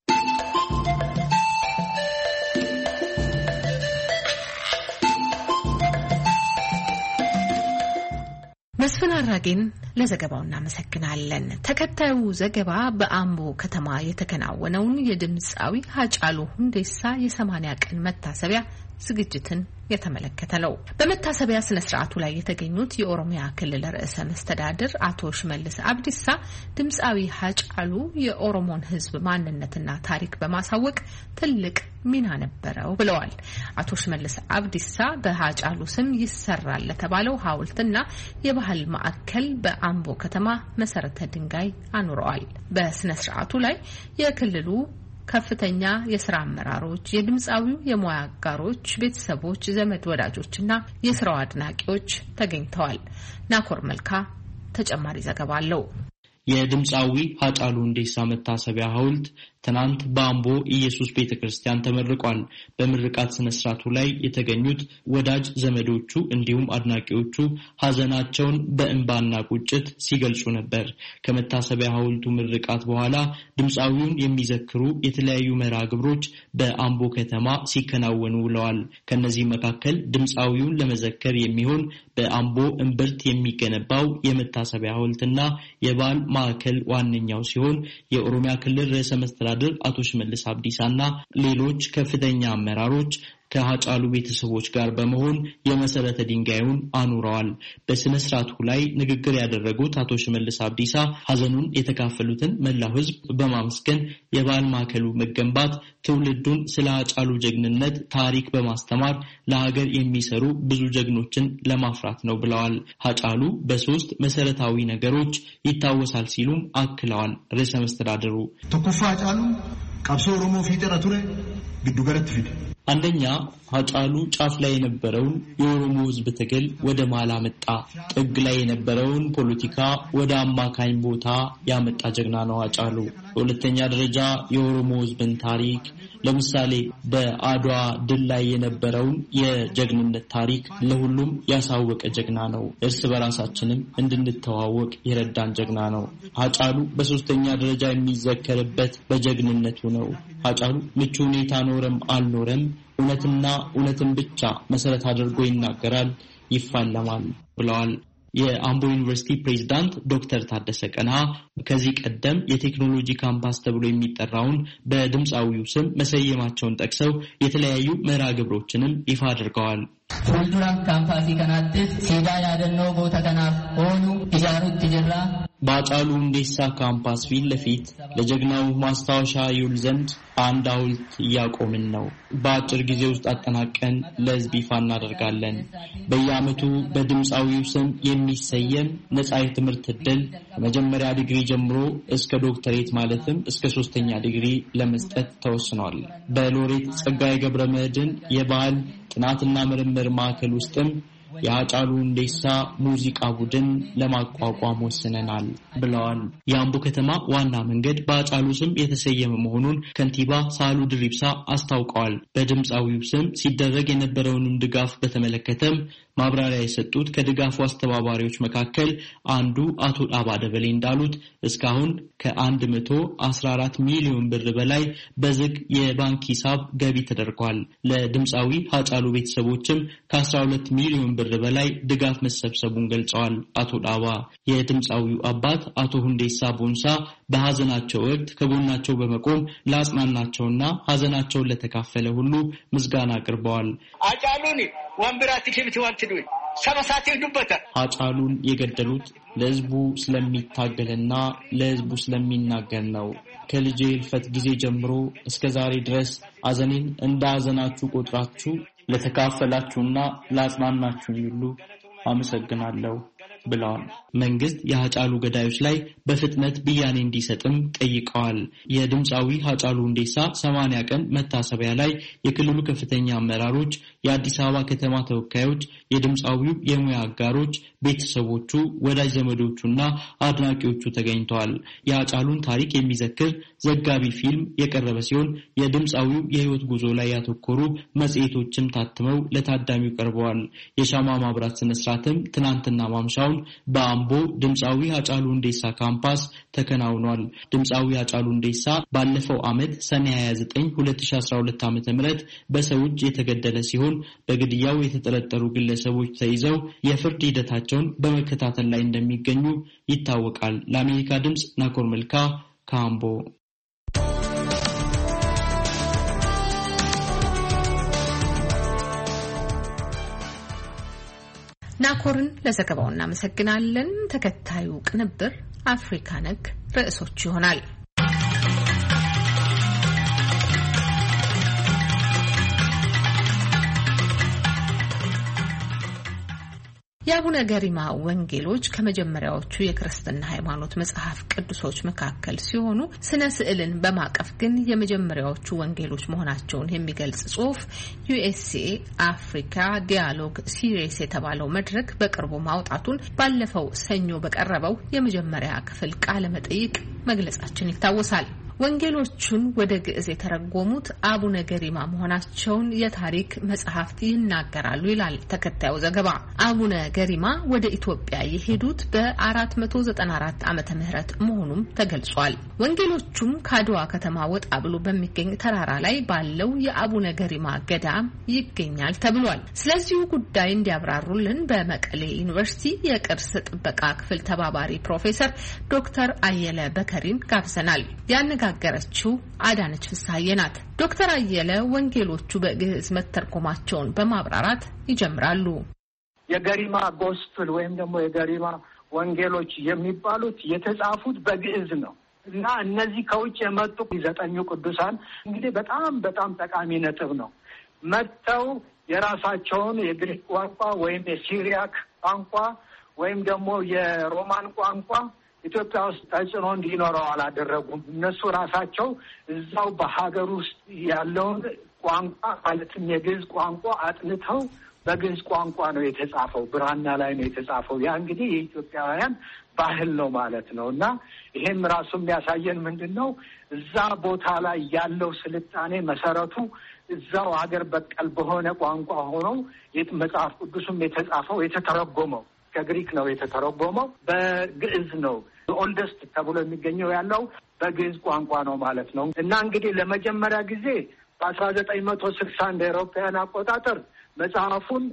መስፍን አራጌን ለዘገባው እናመሰግናለን። ተከታዩ ዘገባ በአምቦ ከተማ የተከናወነውን የድምጻዊ ሃጫሉ ሁንዴሳ የሰማንያ ቀን መታሰቢያ ዝግጅትን የተመለከተ ነው። በመታሰቢያ ስነ ስርዓቱ ላይ የተገኙት የኦሮሚያ ክልል ርዕሰ መስተዳድር አቶ ሽመልስ አብዲሳ ድምጻዊ ሃጫሉ የኦሮሞን ሕዝብ ማንነትና ታሪክ በማሳወቅ ትልቅ ሚና ነበረው ብለዋል። አቶ ሽመልስ አብዲሳ በሃጫሉ ስም ይሰራል ለተባለው ሐውልትና የባህል ማዕከል በአምቦ ከተማ መሰረተ ድንጋይ አኑረዋል። በስነ ስርዓቱ ላይ የክልሉ ከፍተኛ የስራ አመራሮች፣ የድምጻዊው የሙያ አጋሮች፣ ቤተሰቦች፣ ዘመድ ወዳጆችና የስራው አድናቂዎች ተገኝተዋል። ናኮር መልካ ተጨማሪ ዘገባ አለው። የድምጻዊ ሃጫሉ ሁንዴሳ መታሰቢያ ሐውልት ትናንት በአምቦ ኢየሱስ ቤተክርስቲያን ተመርቋል። በምርቃት ስነ ስርዓቱ ላይ የተገኙት ወዳጅ ዘመዶቹ እንዲሁም አድናቂዎቹ ሐዘናቸውን በእንባና ቁጭት ሲገልጹ ነበር። ከመታሰቢያ ሐውልቱ ምርቃት በኋላ ድምጻዊውን የሚዘክሩ የተለያዩ መርሃ ግብሮች በአምቦ ከተማ ሲከናወኑ ውለዋል። ከነዚህ መካከል ድምጻዊውን ለመዘከር የሚሆን በአምቦ እምብርት የሚገነባው የመታሰቢያ ሐውልትና የባህል ማዕከል ዋነኛው ሲሆን የኦሮሚያ ክልል ርዕሰ መስተዳድር አቶ ሽመልስ አብዲሳና ሌሎች ከፍተኛ አመራሮች ከሃጫሉ ቤተሰቦች ጋር በመሆን የመሰረተ ድንጋዩን አኑረዋል። በስነ ስርዓቱ ላይ ንግግር ያደረጉት አቶ ሽመልስ አብዲሳ ሐዘኑን የተካፈሉትን መላው ሕዝብ በማመስገን የባህል ማዕከሉ መገንባት ትውልዱን ስለ ሃጫሉ ጀግንነት ታሪክ በማስተማር ለሀገር የሚሰሩ ብዙ ጀግኖችን ለማፍራት ነው ብለዋል። ሃጫሉ በሶስት መሰረታዊ ነገሮች ይታወሳል ሲሉም አክለዋል። ርዕሰ መስተዳድሩ ተኩፋ ሃጫሉ ቀብሶ ኦሮሞ ፊጠራ ቱሬ ግዱገረት ፊት አንደኛ ሃጫሉ ጫፍ ላይ የነበረውን የኦሮሞ ህዝብ ትግል ወደ ማላ መጣ። ጥግ ላይ የነበረውን ፖለቲካ ወደ አማካኝ ቦታ ያመጣ ጀግና ነው ሃጫሉ። በሁለተኛ ደረጃ የኦሮሞ ህዝብን ታሪክ ለምሳሌ በአድዋ ድል ላይ የነበረውን የጀግንነት ታሪክ ለሁሉም ያሳወቀ ጀግና ነው። እርስ በራሳችንም እንድንተዋወቅ የረዳን ጀግና ነው። ሃጫሉ በሶስተኛ ደረጃ የሚዘከርበት በጀግንነቱ ነው። ሃጫሉ ምቹ ሁኔታ ኖረም አልኖረም እውነትና እውነትን ብቻ መሰረት አድርጎ ይናገራል፣ ይፋለማል ብለዋል። የአምቦ ዩኒቨርሲቲ ፕሬዝዳንት ዶክተር ታደሰ ቀንሃ ከዚህ ቀደም የቴክኖሎጂ ካምፓስ ተብሎ የሚጠራውን በድምጻዊው ስም መሰየማቸውን ጠቅሰው የተለያዩ መርሃ ግብሮችንም ይፋ አድርገዋል። ፉልዱራን ካምፓሲ ከናትስ ሲዳ ያደነው ቦታ ከናፍ ሆኑ ኢጃሩት ትጅራ በሃጫሉ ሁንዴሳ ካምፓስ ፊት ለፊት ለጀግናው ማስታወሻ ይውል ዘንድ አንድ ሐውልት እያቆምን ነው። በአጭር ጊዜ ውስጥ አጠናቀን ለህዝብ ይፋ እናደርጋለን። በየዓመቱ በድምጻዊው ስም የሚሰየም ነጻ የትምህርት ዕድል ከመጀመሪያ ዲግሪ ጀምሮ እስከ ዶክተሬት ማለትም እስከ ሶስተኛ ዲግሪ ለመስጠት ተወስኗል። በሎሬት ጸጋዬ ገብረመድህን የባህል ጥናትና ምርምር ማዕከል ውስጥም የሃጫሉ ሁንዴሳ ሙዚቃ ቡድን ለማቋቋም ወስነናል ብለዋል። የአምቦ ከተማ ዋና መንገድ በሃጫሉ ስም የተሰየመ መሆኑን ከንቲባ ሳሉ ድሪብሳ አስታውቀዋል። በድምጻዊው ስም ሲደረግ የነበረውን ድጋፍ በተመለከተም ማብራሪያ የሰጡት ከድጋፉ አስተባባሪዎች መካከል አንዱ አቶ ዳባ ደበሌ እንዳሉት እስካሁን ከ114 ሚሊዮን ብር በላይ በዝግ የባንክ ሂሳብ ገቢ ተደርጓል። ለድምፃዊ ሃጫሉ ቤተሰቦችም ከ12 ሚሊዮን ብር በላይ ድጋፍ መሰብሰቡን ገልጸዋል። አቶ ዳባ የድምፃዊው አባት አቶ ሁንዴሳ ቦንሳ በሐዘናቸው ወቅት ከጎናቸው በመቆም ለአጽናናቸውና ሐዘናቸውን ለተካፈለ ሁሉ ምስጋና አቅርበዋል። ሃጫሉን ወንብራት ክብት ወልትዱ ሰበሳቴ ዱበተ ሃጫሉን የገደሉት ለህዝቡ ስለሚታገልና ለህዝቡ ስለሚናገር ነው። ከልጄ ህልፈት ጊዜ ጀምሮ እስከ ዛሬ ድረስ ሐዘኔን እንደ ሐዘናችሁ ቆጥራችሁ ለተካፈላችሁና ለአጽናናችሁ ሁሉ አመሰግናለሁ ብለዋል። መንግስት የሃጫሉ ገዳዮች ላይ በፍጥነት ብያኔ እንዲሰጥም ጠይቀዋል። የድምፃዊ ሃጫሉ ሁንዴሳ ሰማንያ ቀን መታሰቢያ ላይ የክልሉ ከፍተኛ አመራሮች፣ የአዲስ አበባ ከተማ ተወካዮች፣ የድምፃዊው የሙያ አጋሮች፣ ቤተሰቦቹ፣ ወዳጅ ዘመዶቹና አድናቂዎቹ ተገኝተዋል። የሃጫሉን ታሪክ የሚዘክር ዘጋቢ ፊልም የቀረበ ሲሆን የድምፃዊው የህይወት ጉዞ ላይ ያተኮሩ መጽሔቶችም ታትመው ለታዳሚው ቀርበዋል። የሻማ ማብራት ስነ ስርዓትም ትናንትና ማምሻውን በአምቦ ድምፃዊ ሃጫሉ ሁንዴሳ ካምፓስ ተከናውኗል። ድምፃዊ ሃጫሉ ሁንዴሳ ባለፈው ዓመት ሰኔ ሃያ ዘጠኝ ሁለት ሺህ አስራ ሁለት ዓ.ም በሰው እጅ የተገደለ ሲሆን በግድያው የተጠረጠሩ ግለሰቦች ተይዘው የፍርድ ሂደታቸውን በመከታተል ላይ እንደሚገኙ ይታወቃል። ለአሜሪካ ድምጽ ናኮር መልካ ካምቦ። ናኮርን ለዘገባው እናመሰግናለን። ተከታዩ ቅንብር አፍሪካ ነክ ርዕሶች ይሆናል። የአቡነ ገሪማ ወንጌሎች ከመጀመሪያዎቹ የክርስትና ሃይማኖት መጽሐፍ ቅዱሶች መካከል ሲሆኑ ስነ ስዕልን በማቀፍ ግን የመጀመሪያዎቹ ወንጌሎች መሆናቸውን የሚገልጽ ጽሑፍ ዩኤስኤ አፍሪካ ዲያሎግ ሲሪስ የተባለው መድረክ በቅርቡ ማውጣቱን ባለፈው ሰኞ በቀረበው የመጀመሪያ ክፍል ቃለ መጠይቅ መግለጻችን ይታወሳል። ወንጌሎቹን ወደ ግዕዝ የተረጎሙት አቡነ ገሪማ መሆናቸውን የታሪክ መጽሐፍት ይናገራሉ ይላል ተከታዩ ዘገባ። አቡነ ገሪማ ወደ ኢትዮጵያ የሄዱት በ494 ዓመተ ምህረት መሆኑም ተገልጿል። ወንጌሎቹም ከአድዋ ከተማ ወጣ ብሎ በሚገኝ ተራራ ላይ ባለው የአቡነ ገሪማ ገዳም ይገኛል ተብሏል። ስለዚሁ ጉዳይ እንዲያብራሩልን በመቀሌ ዩኒቨርሲቲ የቅርስ ጥበቃ ክፍል ተባባሪ ፕሮፌሰር ዶክተር አየለ በከሪን ጋብዘናል። ያነጋገረችው አዳነች ፍስሐዬ ናት። ዶክተር አየለ ወንጌሎቹ በግዕዝ መተርጎማቸውን በማብራራት ይጀምራሉ። የገሪማ ጎስፕል ወይም ደግሞ የገሪማ ወንጌሎች የሚባሉት የተጻፉት በግዕዝ ነው እና እነዚህ ከውጭ የመጡ ዘጠኙ ቅዱሳን እንግዲህ በጣም በጣም ጠቃሚ ነጥብ ነው። መጥተው የራሳቸውን የግሪክ ቋንቋ ወይም የሲሪያክ ቋንቋ ወይም ደግሞ የሮማን ቋንቋ ኢትዮጵያ ውስጥ ተጽዕኖ እንዲኖረው አላደረጉም። እነሱ ራሳቸው እዛው በሀገር ውስጥ ያለውን ቋንቋ ማለትም የግዕዝ ቋንቋ አጥንተው በግዕዝ ቋንቋ ነው የተጻፈው፣ ብራና ላይ ነው የተጻፈው። ያ እንግዲህ የኢትዮጵያውያን ባህል ነው ማለት ነው እና ይሄም ራሱ የሚያሳየን ምንድን ነው? እዛ ቦታ ላይ ያለው ስልጣኔ መሰረቱ እዛው ሀገር በቀል በሆነ ቋንቋ ሆኖ መጽሐፍ ቅዱስም የተጻፈው የተተረጎመው ከግሪክ ነው የተተረጎመው፣ በግዕዝ ነው። ኦልደስት ተብሎ የሚገኘው ያለው በግዕዝ ቋንቋ ነው ማለት ነው እና እንግዲህ ለመጀመሪያ ጊዜ በአስራ ዘጠኝ መቶ ስልሳ እንደ አውሮፓውያን አቆጣጠር መጽሐፉን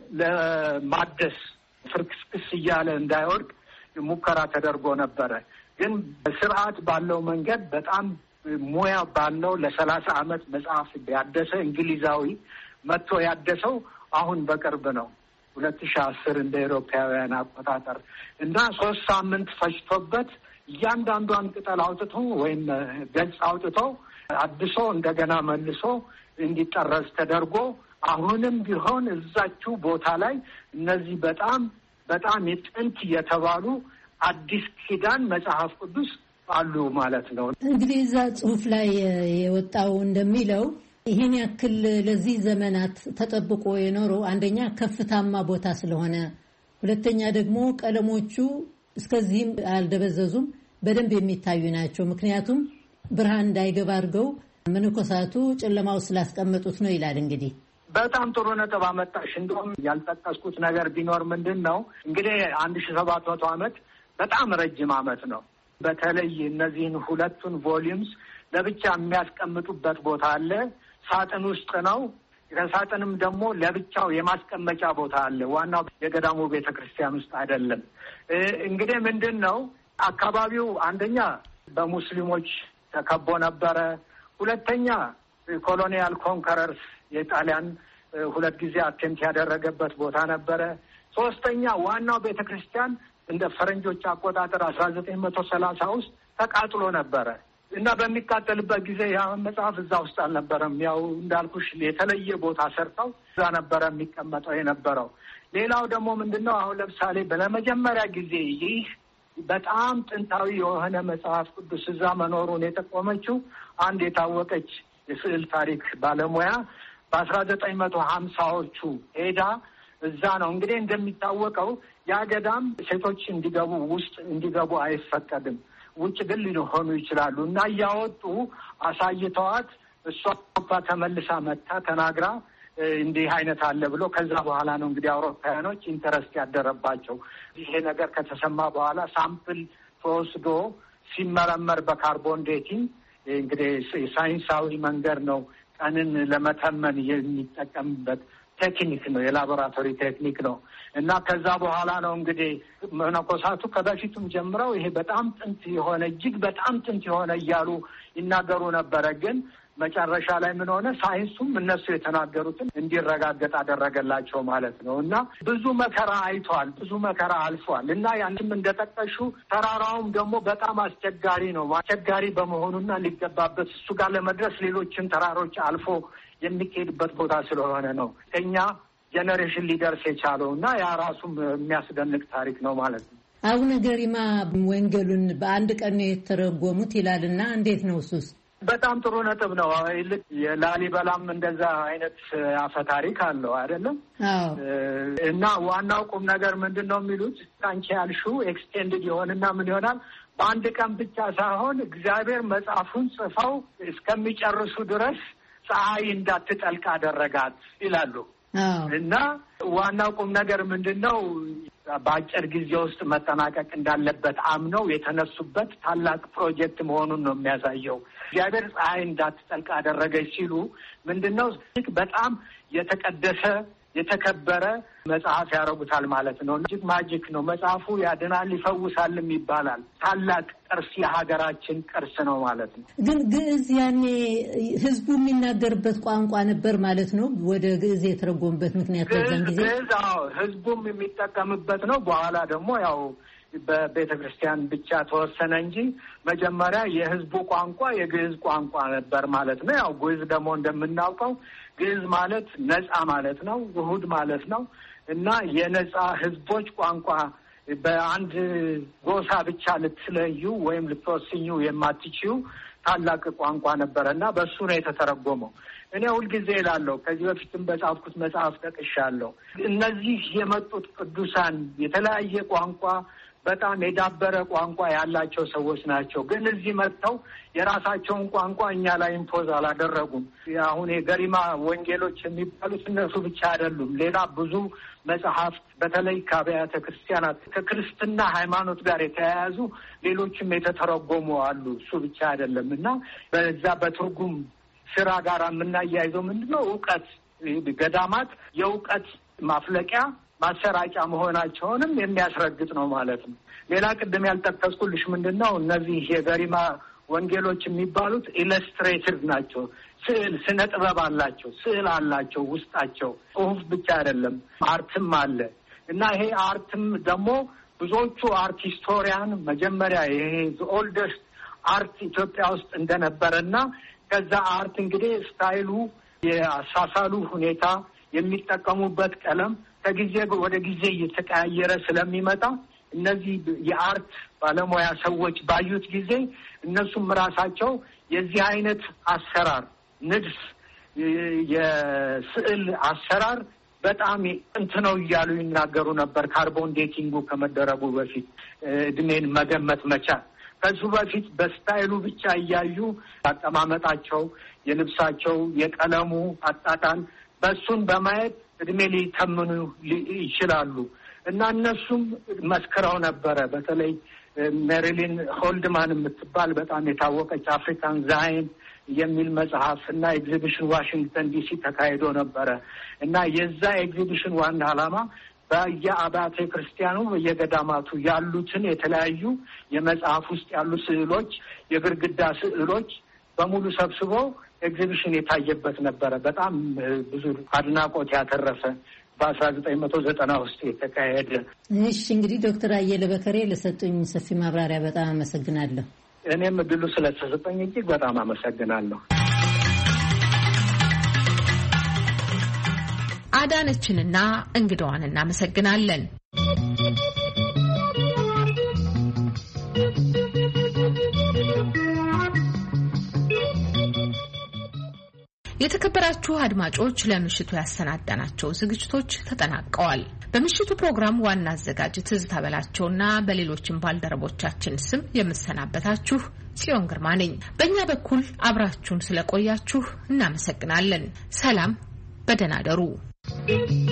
ለማደስ ፍርክስክስ እያለ እንዳይወድቅ ሙከራ ተደርጎ ነበረ። ግን ስርዓት ባለው መንገድ በጣም ሙያ ባለው ለሰላሳ ዓመት መጽሐፍ ያደሰ እንግሊዛዊ መጥቶ ያደሰው አሁን በቅርብ ነው ሁለት ሺህ አስር እንደ አውሮፓውያን አቆጣጠር እና ሶስት ሳምንት ፈጅቶበት እያንዳንዷን ቅጠል አውጥቶ ወይም ገጽ አውጥቶ አድሶ እንደገና መልሶ እንዲጠረዝ ተደርጎ አሁንም ቢሆን እዛችሁ ቦታ ላይ እነዚህ በጣም በጣም የጥንት የተባሉ አዲስ ኪዳን መጽሐፍ ቅዱስ አሉ ማለት ነው። እንግዲህ እዛ ጽሑፍ ላይ የወጣው እንደሚለው ይሄን ያክል ለዚህ ዘመናት ተጠብቆ የኖረው አንደኛ ከፍታማ ቦታ ስለሆነ፣ ሁለተኛ ደግሞ ቀለሞቹ እስከዚህም አልደበዘዙም፣ በደንብ የሚታዩ ናቸው። ምክንያቱም ብርሃን እንዳይገባ አድርገው መነኮሳቱ ጨለማው ስላስቀመጡት ነው ይላል። እንግዲህ በጣም ጥሩ ነጥብ አመጣሽ። እንደውም ያልጠቀስኩት ነገር ቢኖር ምንድን ነው እንግዲህ አንድ ሺህ ሰባት መቶ ዓመት በጣም ረጅም ዓመት ነው። በተለይ እነዚህን ሁለቱን ቮሊዩምስ ለብቻ የሚያስቀምጡበት ቦታ አለ። ሳጥን ውስጥ ነው። ከሳጥንም ደግሞ ለብቻው የማስቀመጫ ቦታ አለ። ዋናው የገዳሙ ቤተክርስቲያን ውስጥ አይደለም። እንግዲህ ምንድን ነው አካባቢው አንደኛ በሙስሊሞች ተከቦ ነበረ። ሁለተኛ ኮሎኒያል ኮንከረርስ የጣሊያን ሁለት ጊዜ አቴምፕት ያደረገበት ቦታ ነበረ። ሶስተኛ ዋናው ቤተክርስቲያን እንደ ፈረንጆች አቆጣጠር አስራ ዘጠኝ መቶ ሰላሳ ውስጥ ተቃጥሎ ነበረ እና በሚቃጠልበት ጊዜ ያ መጽሐፍ እዛ ውስጥ አልነበረም። ያው እንዳልኩሽ የተለየ ቦታ ሰርተው እዛ ነበረ የሚቀመጠው የነበረው። ሌላው ደግሞ ምንድነው አሁን ለምሳሌ በለመጀመሪያ ጊዜ ይህ በጣም ጥንታዊ የሆነ መጽሐፍ ቅዱስ እዛ መኖሩን የጠቆመችው አንድ የታወቀች የስዕል ታሪክ ባለሙያ በአስራ ዘጠኝ መቶ ሀምሳዎቹ ሄዳ እዛ ነው እንግዲህ እንደሚታወቀው ያ ገዳም ሴቶች እንዲገቡ ውስጥ እንዲገቡ አይፈቀድም። ውጭ ግን ሊሆኑ ይችላሉ እና እያወጡ አሳይተዋት እሷ ተመልሳ መታ ተናግራ እንዲህ አይነት አለ ብሎ ከዛ በኋላ ነው እንግዲህ አውሮፓውያኖች ኢንተረስት ያደረባቸው። ይሄ ነገር ከተሰማ በኋላ ሳምፕል ተወስዶ ሲመረመር በካርቦን ዴቲንግ እንግዲህ ሳይንሳዊ መንገድ ነው ቀንን ለመተመን የሚጠቀምበት ቴክኒክ ነው፣ የላቦራቶሪ ቴክኒክ ነው እና ከዛ በኋላ ነው እንግዲህ መነኮሳቱ ከበፊቱም ጀምረው ይሄ በጣም ጥንት የሆነ እጅግ በጣም ጥንት የሆነ እያሉ ይናገሩ ነበረ። ግን መጨረሻ ላይ ምን ሆነ? ሳይንሱም እነሱ የተናገሩትን እንዲረጋገጥ አደረገላቸው ማለት ነው እና ብዙ መከራ አይቷል፣ ብዙ መከራ አልፏል እና ያንንም እንደጠቀሹ ተራራውም ደግሞ በጣም አስቸጋሪ ነው። አስቸጋሪ በመሆኑና ሊገባበት እሱ ጋር ለመድረስ ሌሎችን ተራሮች አልፎ የሚካሄድበት ቦታ ስለሆነ ነው እኛ ጀነሬሽን ሊደርስ የቻለው እና ያ ራሱም የሚያስደንቅ ታሪክ ነው ማለት ነው። አቡነ ገሪማ ወንጌሉን በአንድ ቀን ነው የተረጎሙት ይላልና እንዴት ነው እሱስ? በጣም ጥሩ ነጥብ ነው። ልክ የላሊበላም እንደዛ አይነት አፈ ታሪክ አለው አይደለም? እና ዋናው ቁም ነገር ምንድን ነው የሚሉት አንቺ ያልሽው ኤክስቴንድድ ይሆንና ምን ይሆናል በአንድ ቀን ብቻ ሳይሆን እግዚአብሔር መጽሐፉን ጽፈው እስከሚጨርሱ ድረስ ፀሐይ እንዳትጠልቅ አደረጋት ይላሉ። እና ዋናው ቁም ነገር ምንድን ነው በአጭር ጊዜ ውስጥ መጠናቀቅ እንዳለበት አምነው የተነሱበት ታላቅ ፕሮጀክት መሆኑን ነው የሚያሳየው። እግዚአብሔር ፀሐይ እንዳትጠልቅ አደረገች ሲሉ ምንድን ነው በጣም የተቀደሰ የተከበረ መጽሐፍ ያደርጉታል ማለት ነው። እጅግ ማጂክ ነው መጽሐፉ። ያድናል ይፈውሳልም ይባላል። ታላቅ ቅርስ፣ የሀገራችን ቅርስ ነው ማለት ነው። ግን ግዕዝ ያኔ ህዝቡ የሚናገርበት ቋንቋ ነበር ማለት ነው። ወደ ግዕዝ የተረጎመበት ምክንያት በዛን ጊዜ ግዕዝ አዎ ህዝቡም የሚጠቀምበት ነው። በኋላ ደግሞ ያው በቤተ ክርስቲያን ብቻ ተወሰነ እንጂ መጀመሪያ የህዝቡ ቋንቋ የግዕዝ ቋንቋ ነበር ማለት ነው። ያው ግዕዝ ደግሞ እንደምናውቀው ግዕዝ ማለት ነጻ ማለት ነው፣ ውሁድ ማለት ነው እና የነጻ ህዝቦች ቋንቋ በአንድ ጎሳ ብቻ ልትለዩ ወይም ልትወስኙ የማትችዩ ታላቅ ቋንቋ ነበረ እና በሱ ነው የተተረጎመው። እኔ ሁልጊዜ እላለሁ ከዚህ በፊትም በጻፍኩት መጽሐፍ ጠቅሻለሁ። እነዚህ የመጡት ቅዱሳን የተለያየ ቋንቋ በጣም የዳበረ ቋንቋ ያላቸው ሰዎች ናቸው። ግን እዚህ መጥተው የራሳቸውን ቋንቋ እኛ ላይ ኢምፖዝ አላደረጉም። አሁን የገሪማ ወንጌሎች የሚባሉት እነሱ ብቻ አይደሉም። ሌላ ብዙ መጽሐፍት በተለይ ከአብያተ ክርስቲያናት ከክርስትና ሃይማኖት ጋር የተያያዙ ሌሎችም የተተረጎሙ አሉ። እሱ ብቻ አይደለም እና በዛ በትርጉም ስራ ጋር የምናያይዘው ምንድነው እውቀት ገዳማት የእውቀት ማፍለቂያ ማሰራጫ መሆናቸውንም የሚያስረግጥ ነው ማለት ነው። ሌላ ቅድም ያልጠቀስኩልሽ ምንድነው እነዚህ የገሪማ ወንጌሎች የሚባሉት ኢለስትሬትድ ናቸው። ስዕል ስነ ጥበብ አላቸው፣ ስዕል አላቸው ውስጣቸው። ጽሁፍ ብቻ አይደለም አርትም አለ እና ይሄ አርትም ደግሞ ብዙዎቹ አርት ሂስቶሪያን መጀመሪያ ይሄ ኦልደስት አርት ኢትዮጵያ ውስጥ እንደነበረና ከዛ አርት እንግዲህ ስታይሉ የአሳሳሉ ሁኔታ የሚጠቀሙበት ቀለም ከጊዜ ወደ ጊዜ እየተቀያየረ ስለሚመጣ እነዚህ የአርት ባለሙያ ሰዎች ባዩት ጊዜ እነሱም ራሳቸው የዚህ አይነት አሰራር ንድፍ የስዕል አሰራር በጣም ጥንት ነው እያሉ ይናገሩ ነበር። ካርቦን ዴቲንጉ ከመደረጉ በፊት እድሜን መገመት መቻል ከሱ በፊት በስታይሉ ብቻ እያዩ አቀማመጣቸው፣ የልብሳቸው፣ የቀለሙ አጣጣን፣ ከዛ በኋላ ነው እንግዲህ አርት ባለሙያ ሰዎች ባዩት ጊዜ እነሱም ራሳቸው የዚህ አይነት አሰራር ንድፍ የስዕል አሰራር በጣም ጥንት ነው እያሉ ይናገሩ ነበር። ካርቦን ዴቲንጉ ከመደረጉ በፊት እድሜን መገመት መቻል ከሱ በፊት በስታይሉ ብቻ እያዩ አቀማመጣቸው፣ የልብሳቸው፣ የቀለሙ አጣጣን በሱን በማየት እድሜ ሊተምኑ ይችላሉ እና እነሱም መስክረው ነበረ። በተለይ ሜሪሊን ሆልድማን የምትባል በጣም የታወቀች አፍሪካን ዛይን የሚል መጽሐፍ እና ኤግዚቢሽን ዋሽንግተን ዲሲ ተካሂዶ ነበረ እና የዛ ኤግዚቢሽን ዋና ዓላማ በየአብያተ ክርስቲያኑ በየገዳማቱ ያሉትን የተለያዩ የመጽሐፍ ውስጥ ያሉ ስዕሎች፣ የግድግዳ ስዕሎች በሙሉ ሰብስቦ ኤግዚቢሽን የታየበት ነበረ። በጣም ብዙ አድናቆት ያተረፈ በአስራ ዘጠኝ መቶ ዘጠና ውስጥ የተካሄደ። እሺ እንግዲህ ዶክተር አየለ በከሬ ለሰጡኝ ሰፊ ማብራሪያ በጣም አመሰግናለሁ። እኔም እድሉ ስለተሰጠኝ እጅግ በጣም አመሰግናለሁ። አዳነችንና እንግዳዋን እናመሰግናለን። የተከበራችሁ አድማጮች ለምሽቱ ያሰናዳናቸው ዝግጅቶች ተጠናቀዋል። በምሽቱ ፕሮግራም ዋና አዘጋጅ ትዝታ በላቸውና በሌሎችም ባልደረቦቻችን ስም የምሰናበታችሁ ጽዮን ግርማ ነኝ። በእኛ በኩል አብራችሁን ስለቆያችሁ እናመሰግናለን። ሰላም፣ በደህና እደሩ።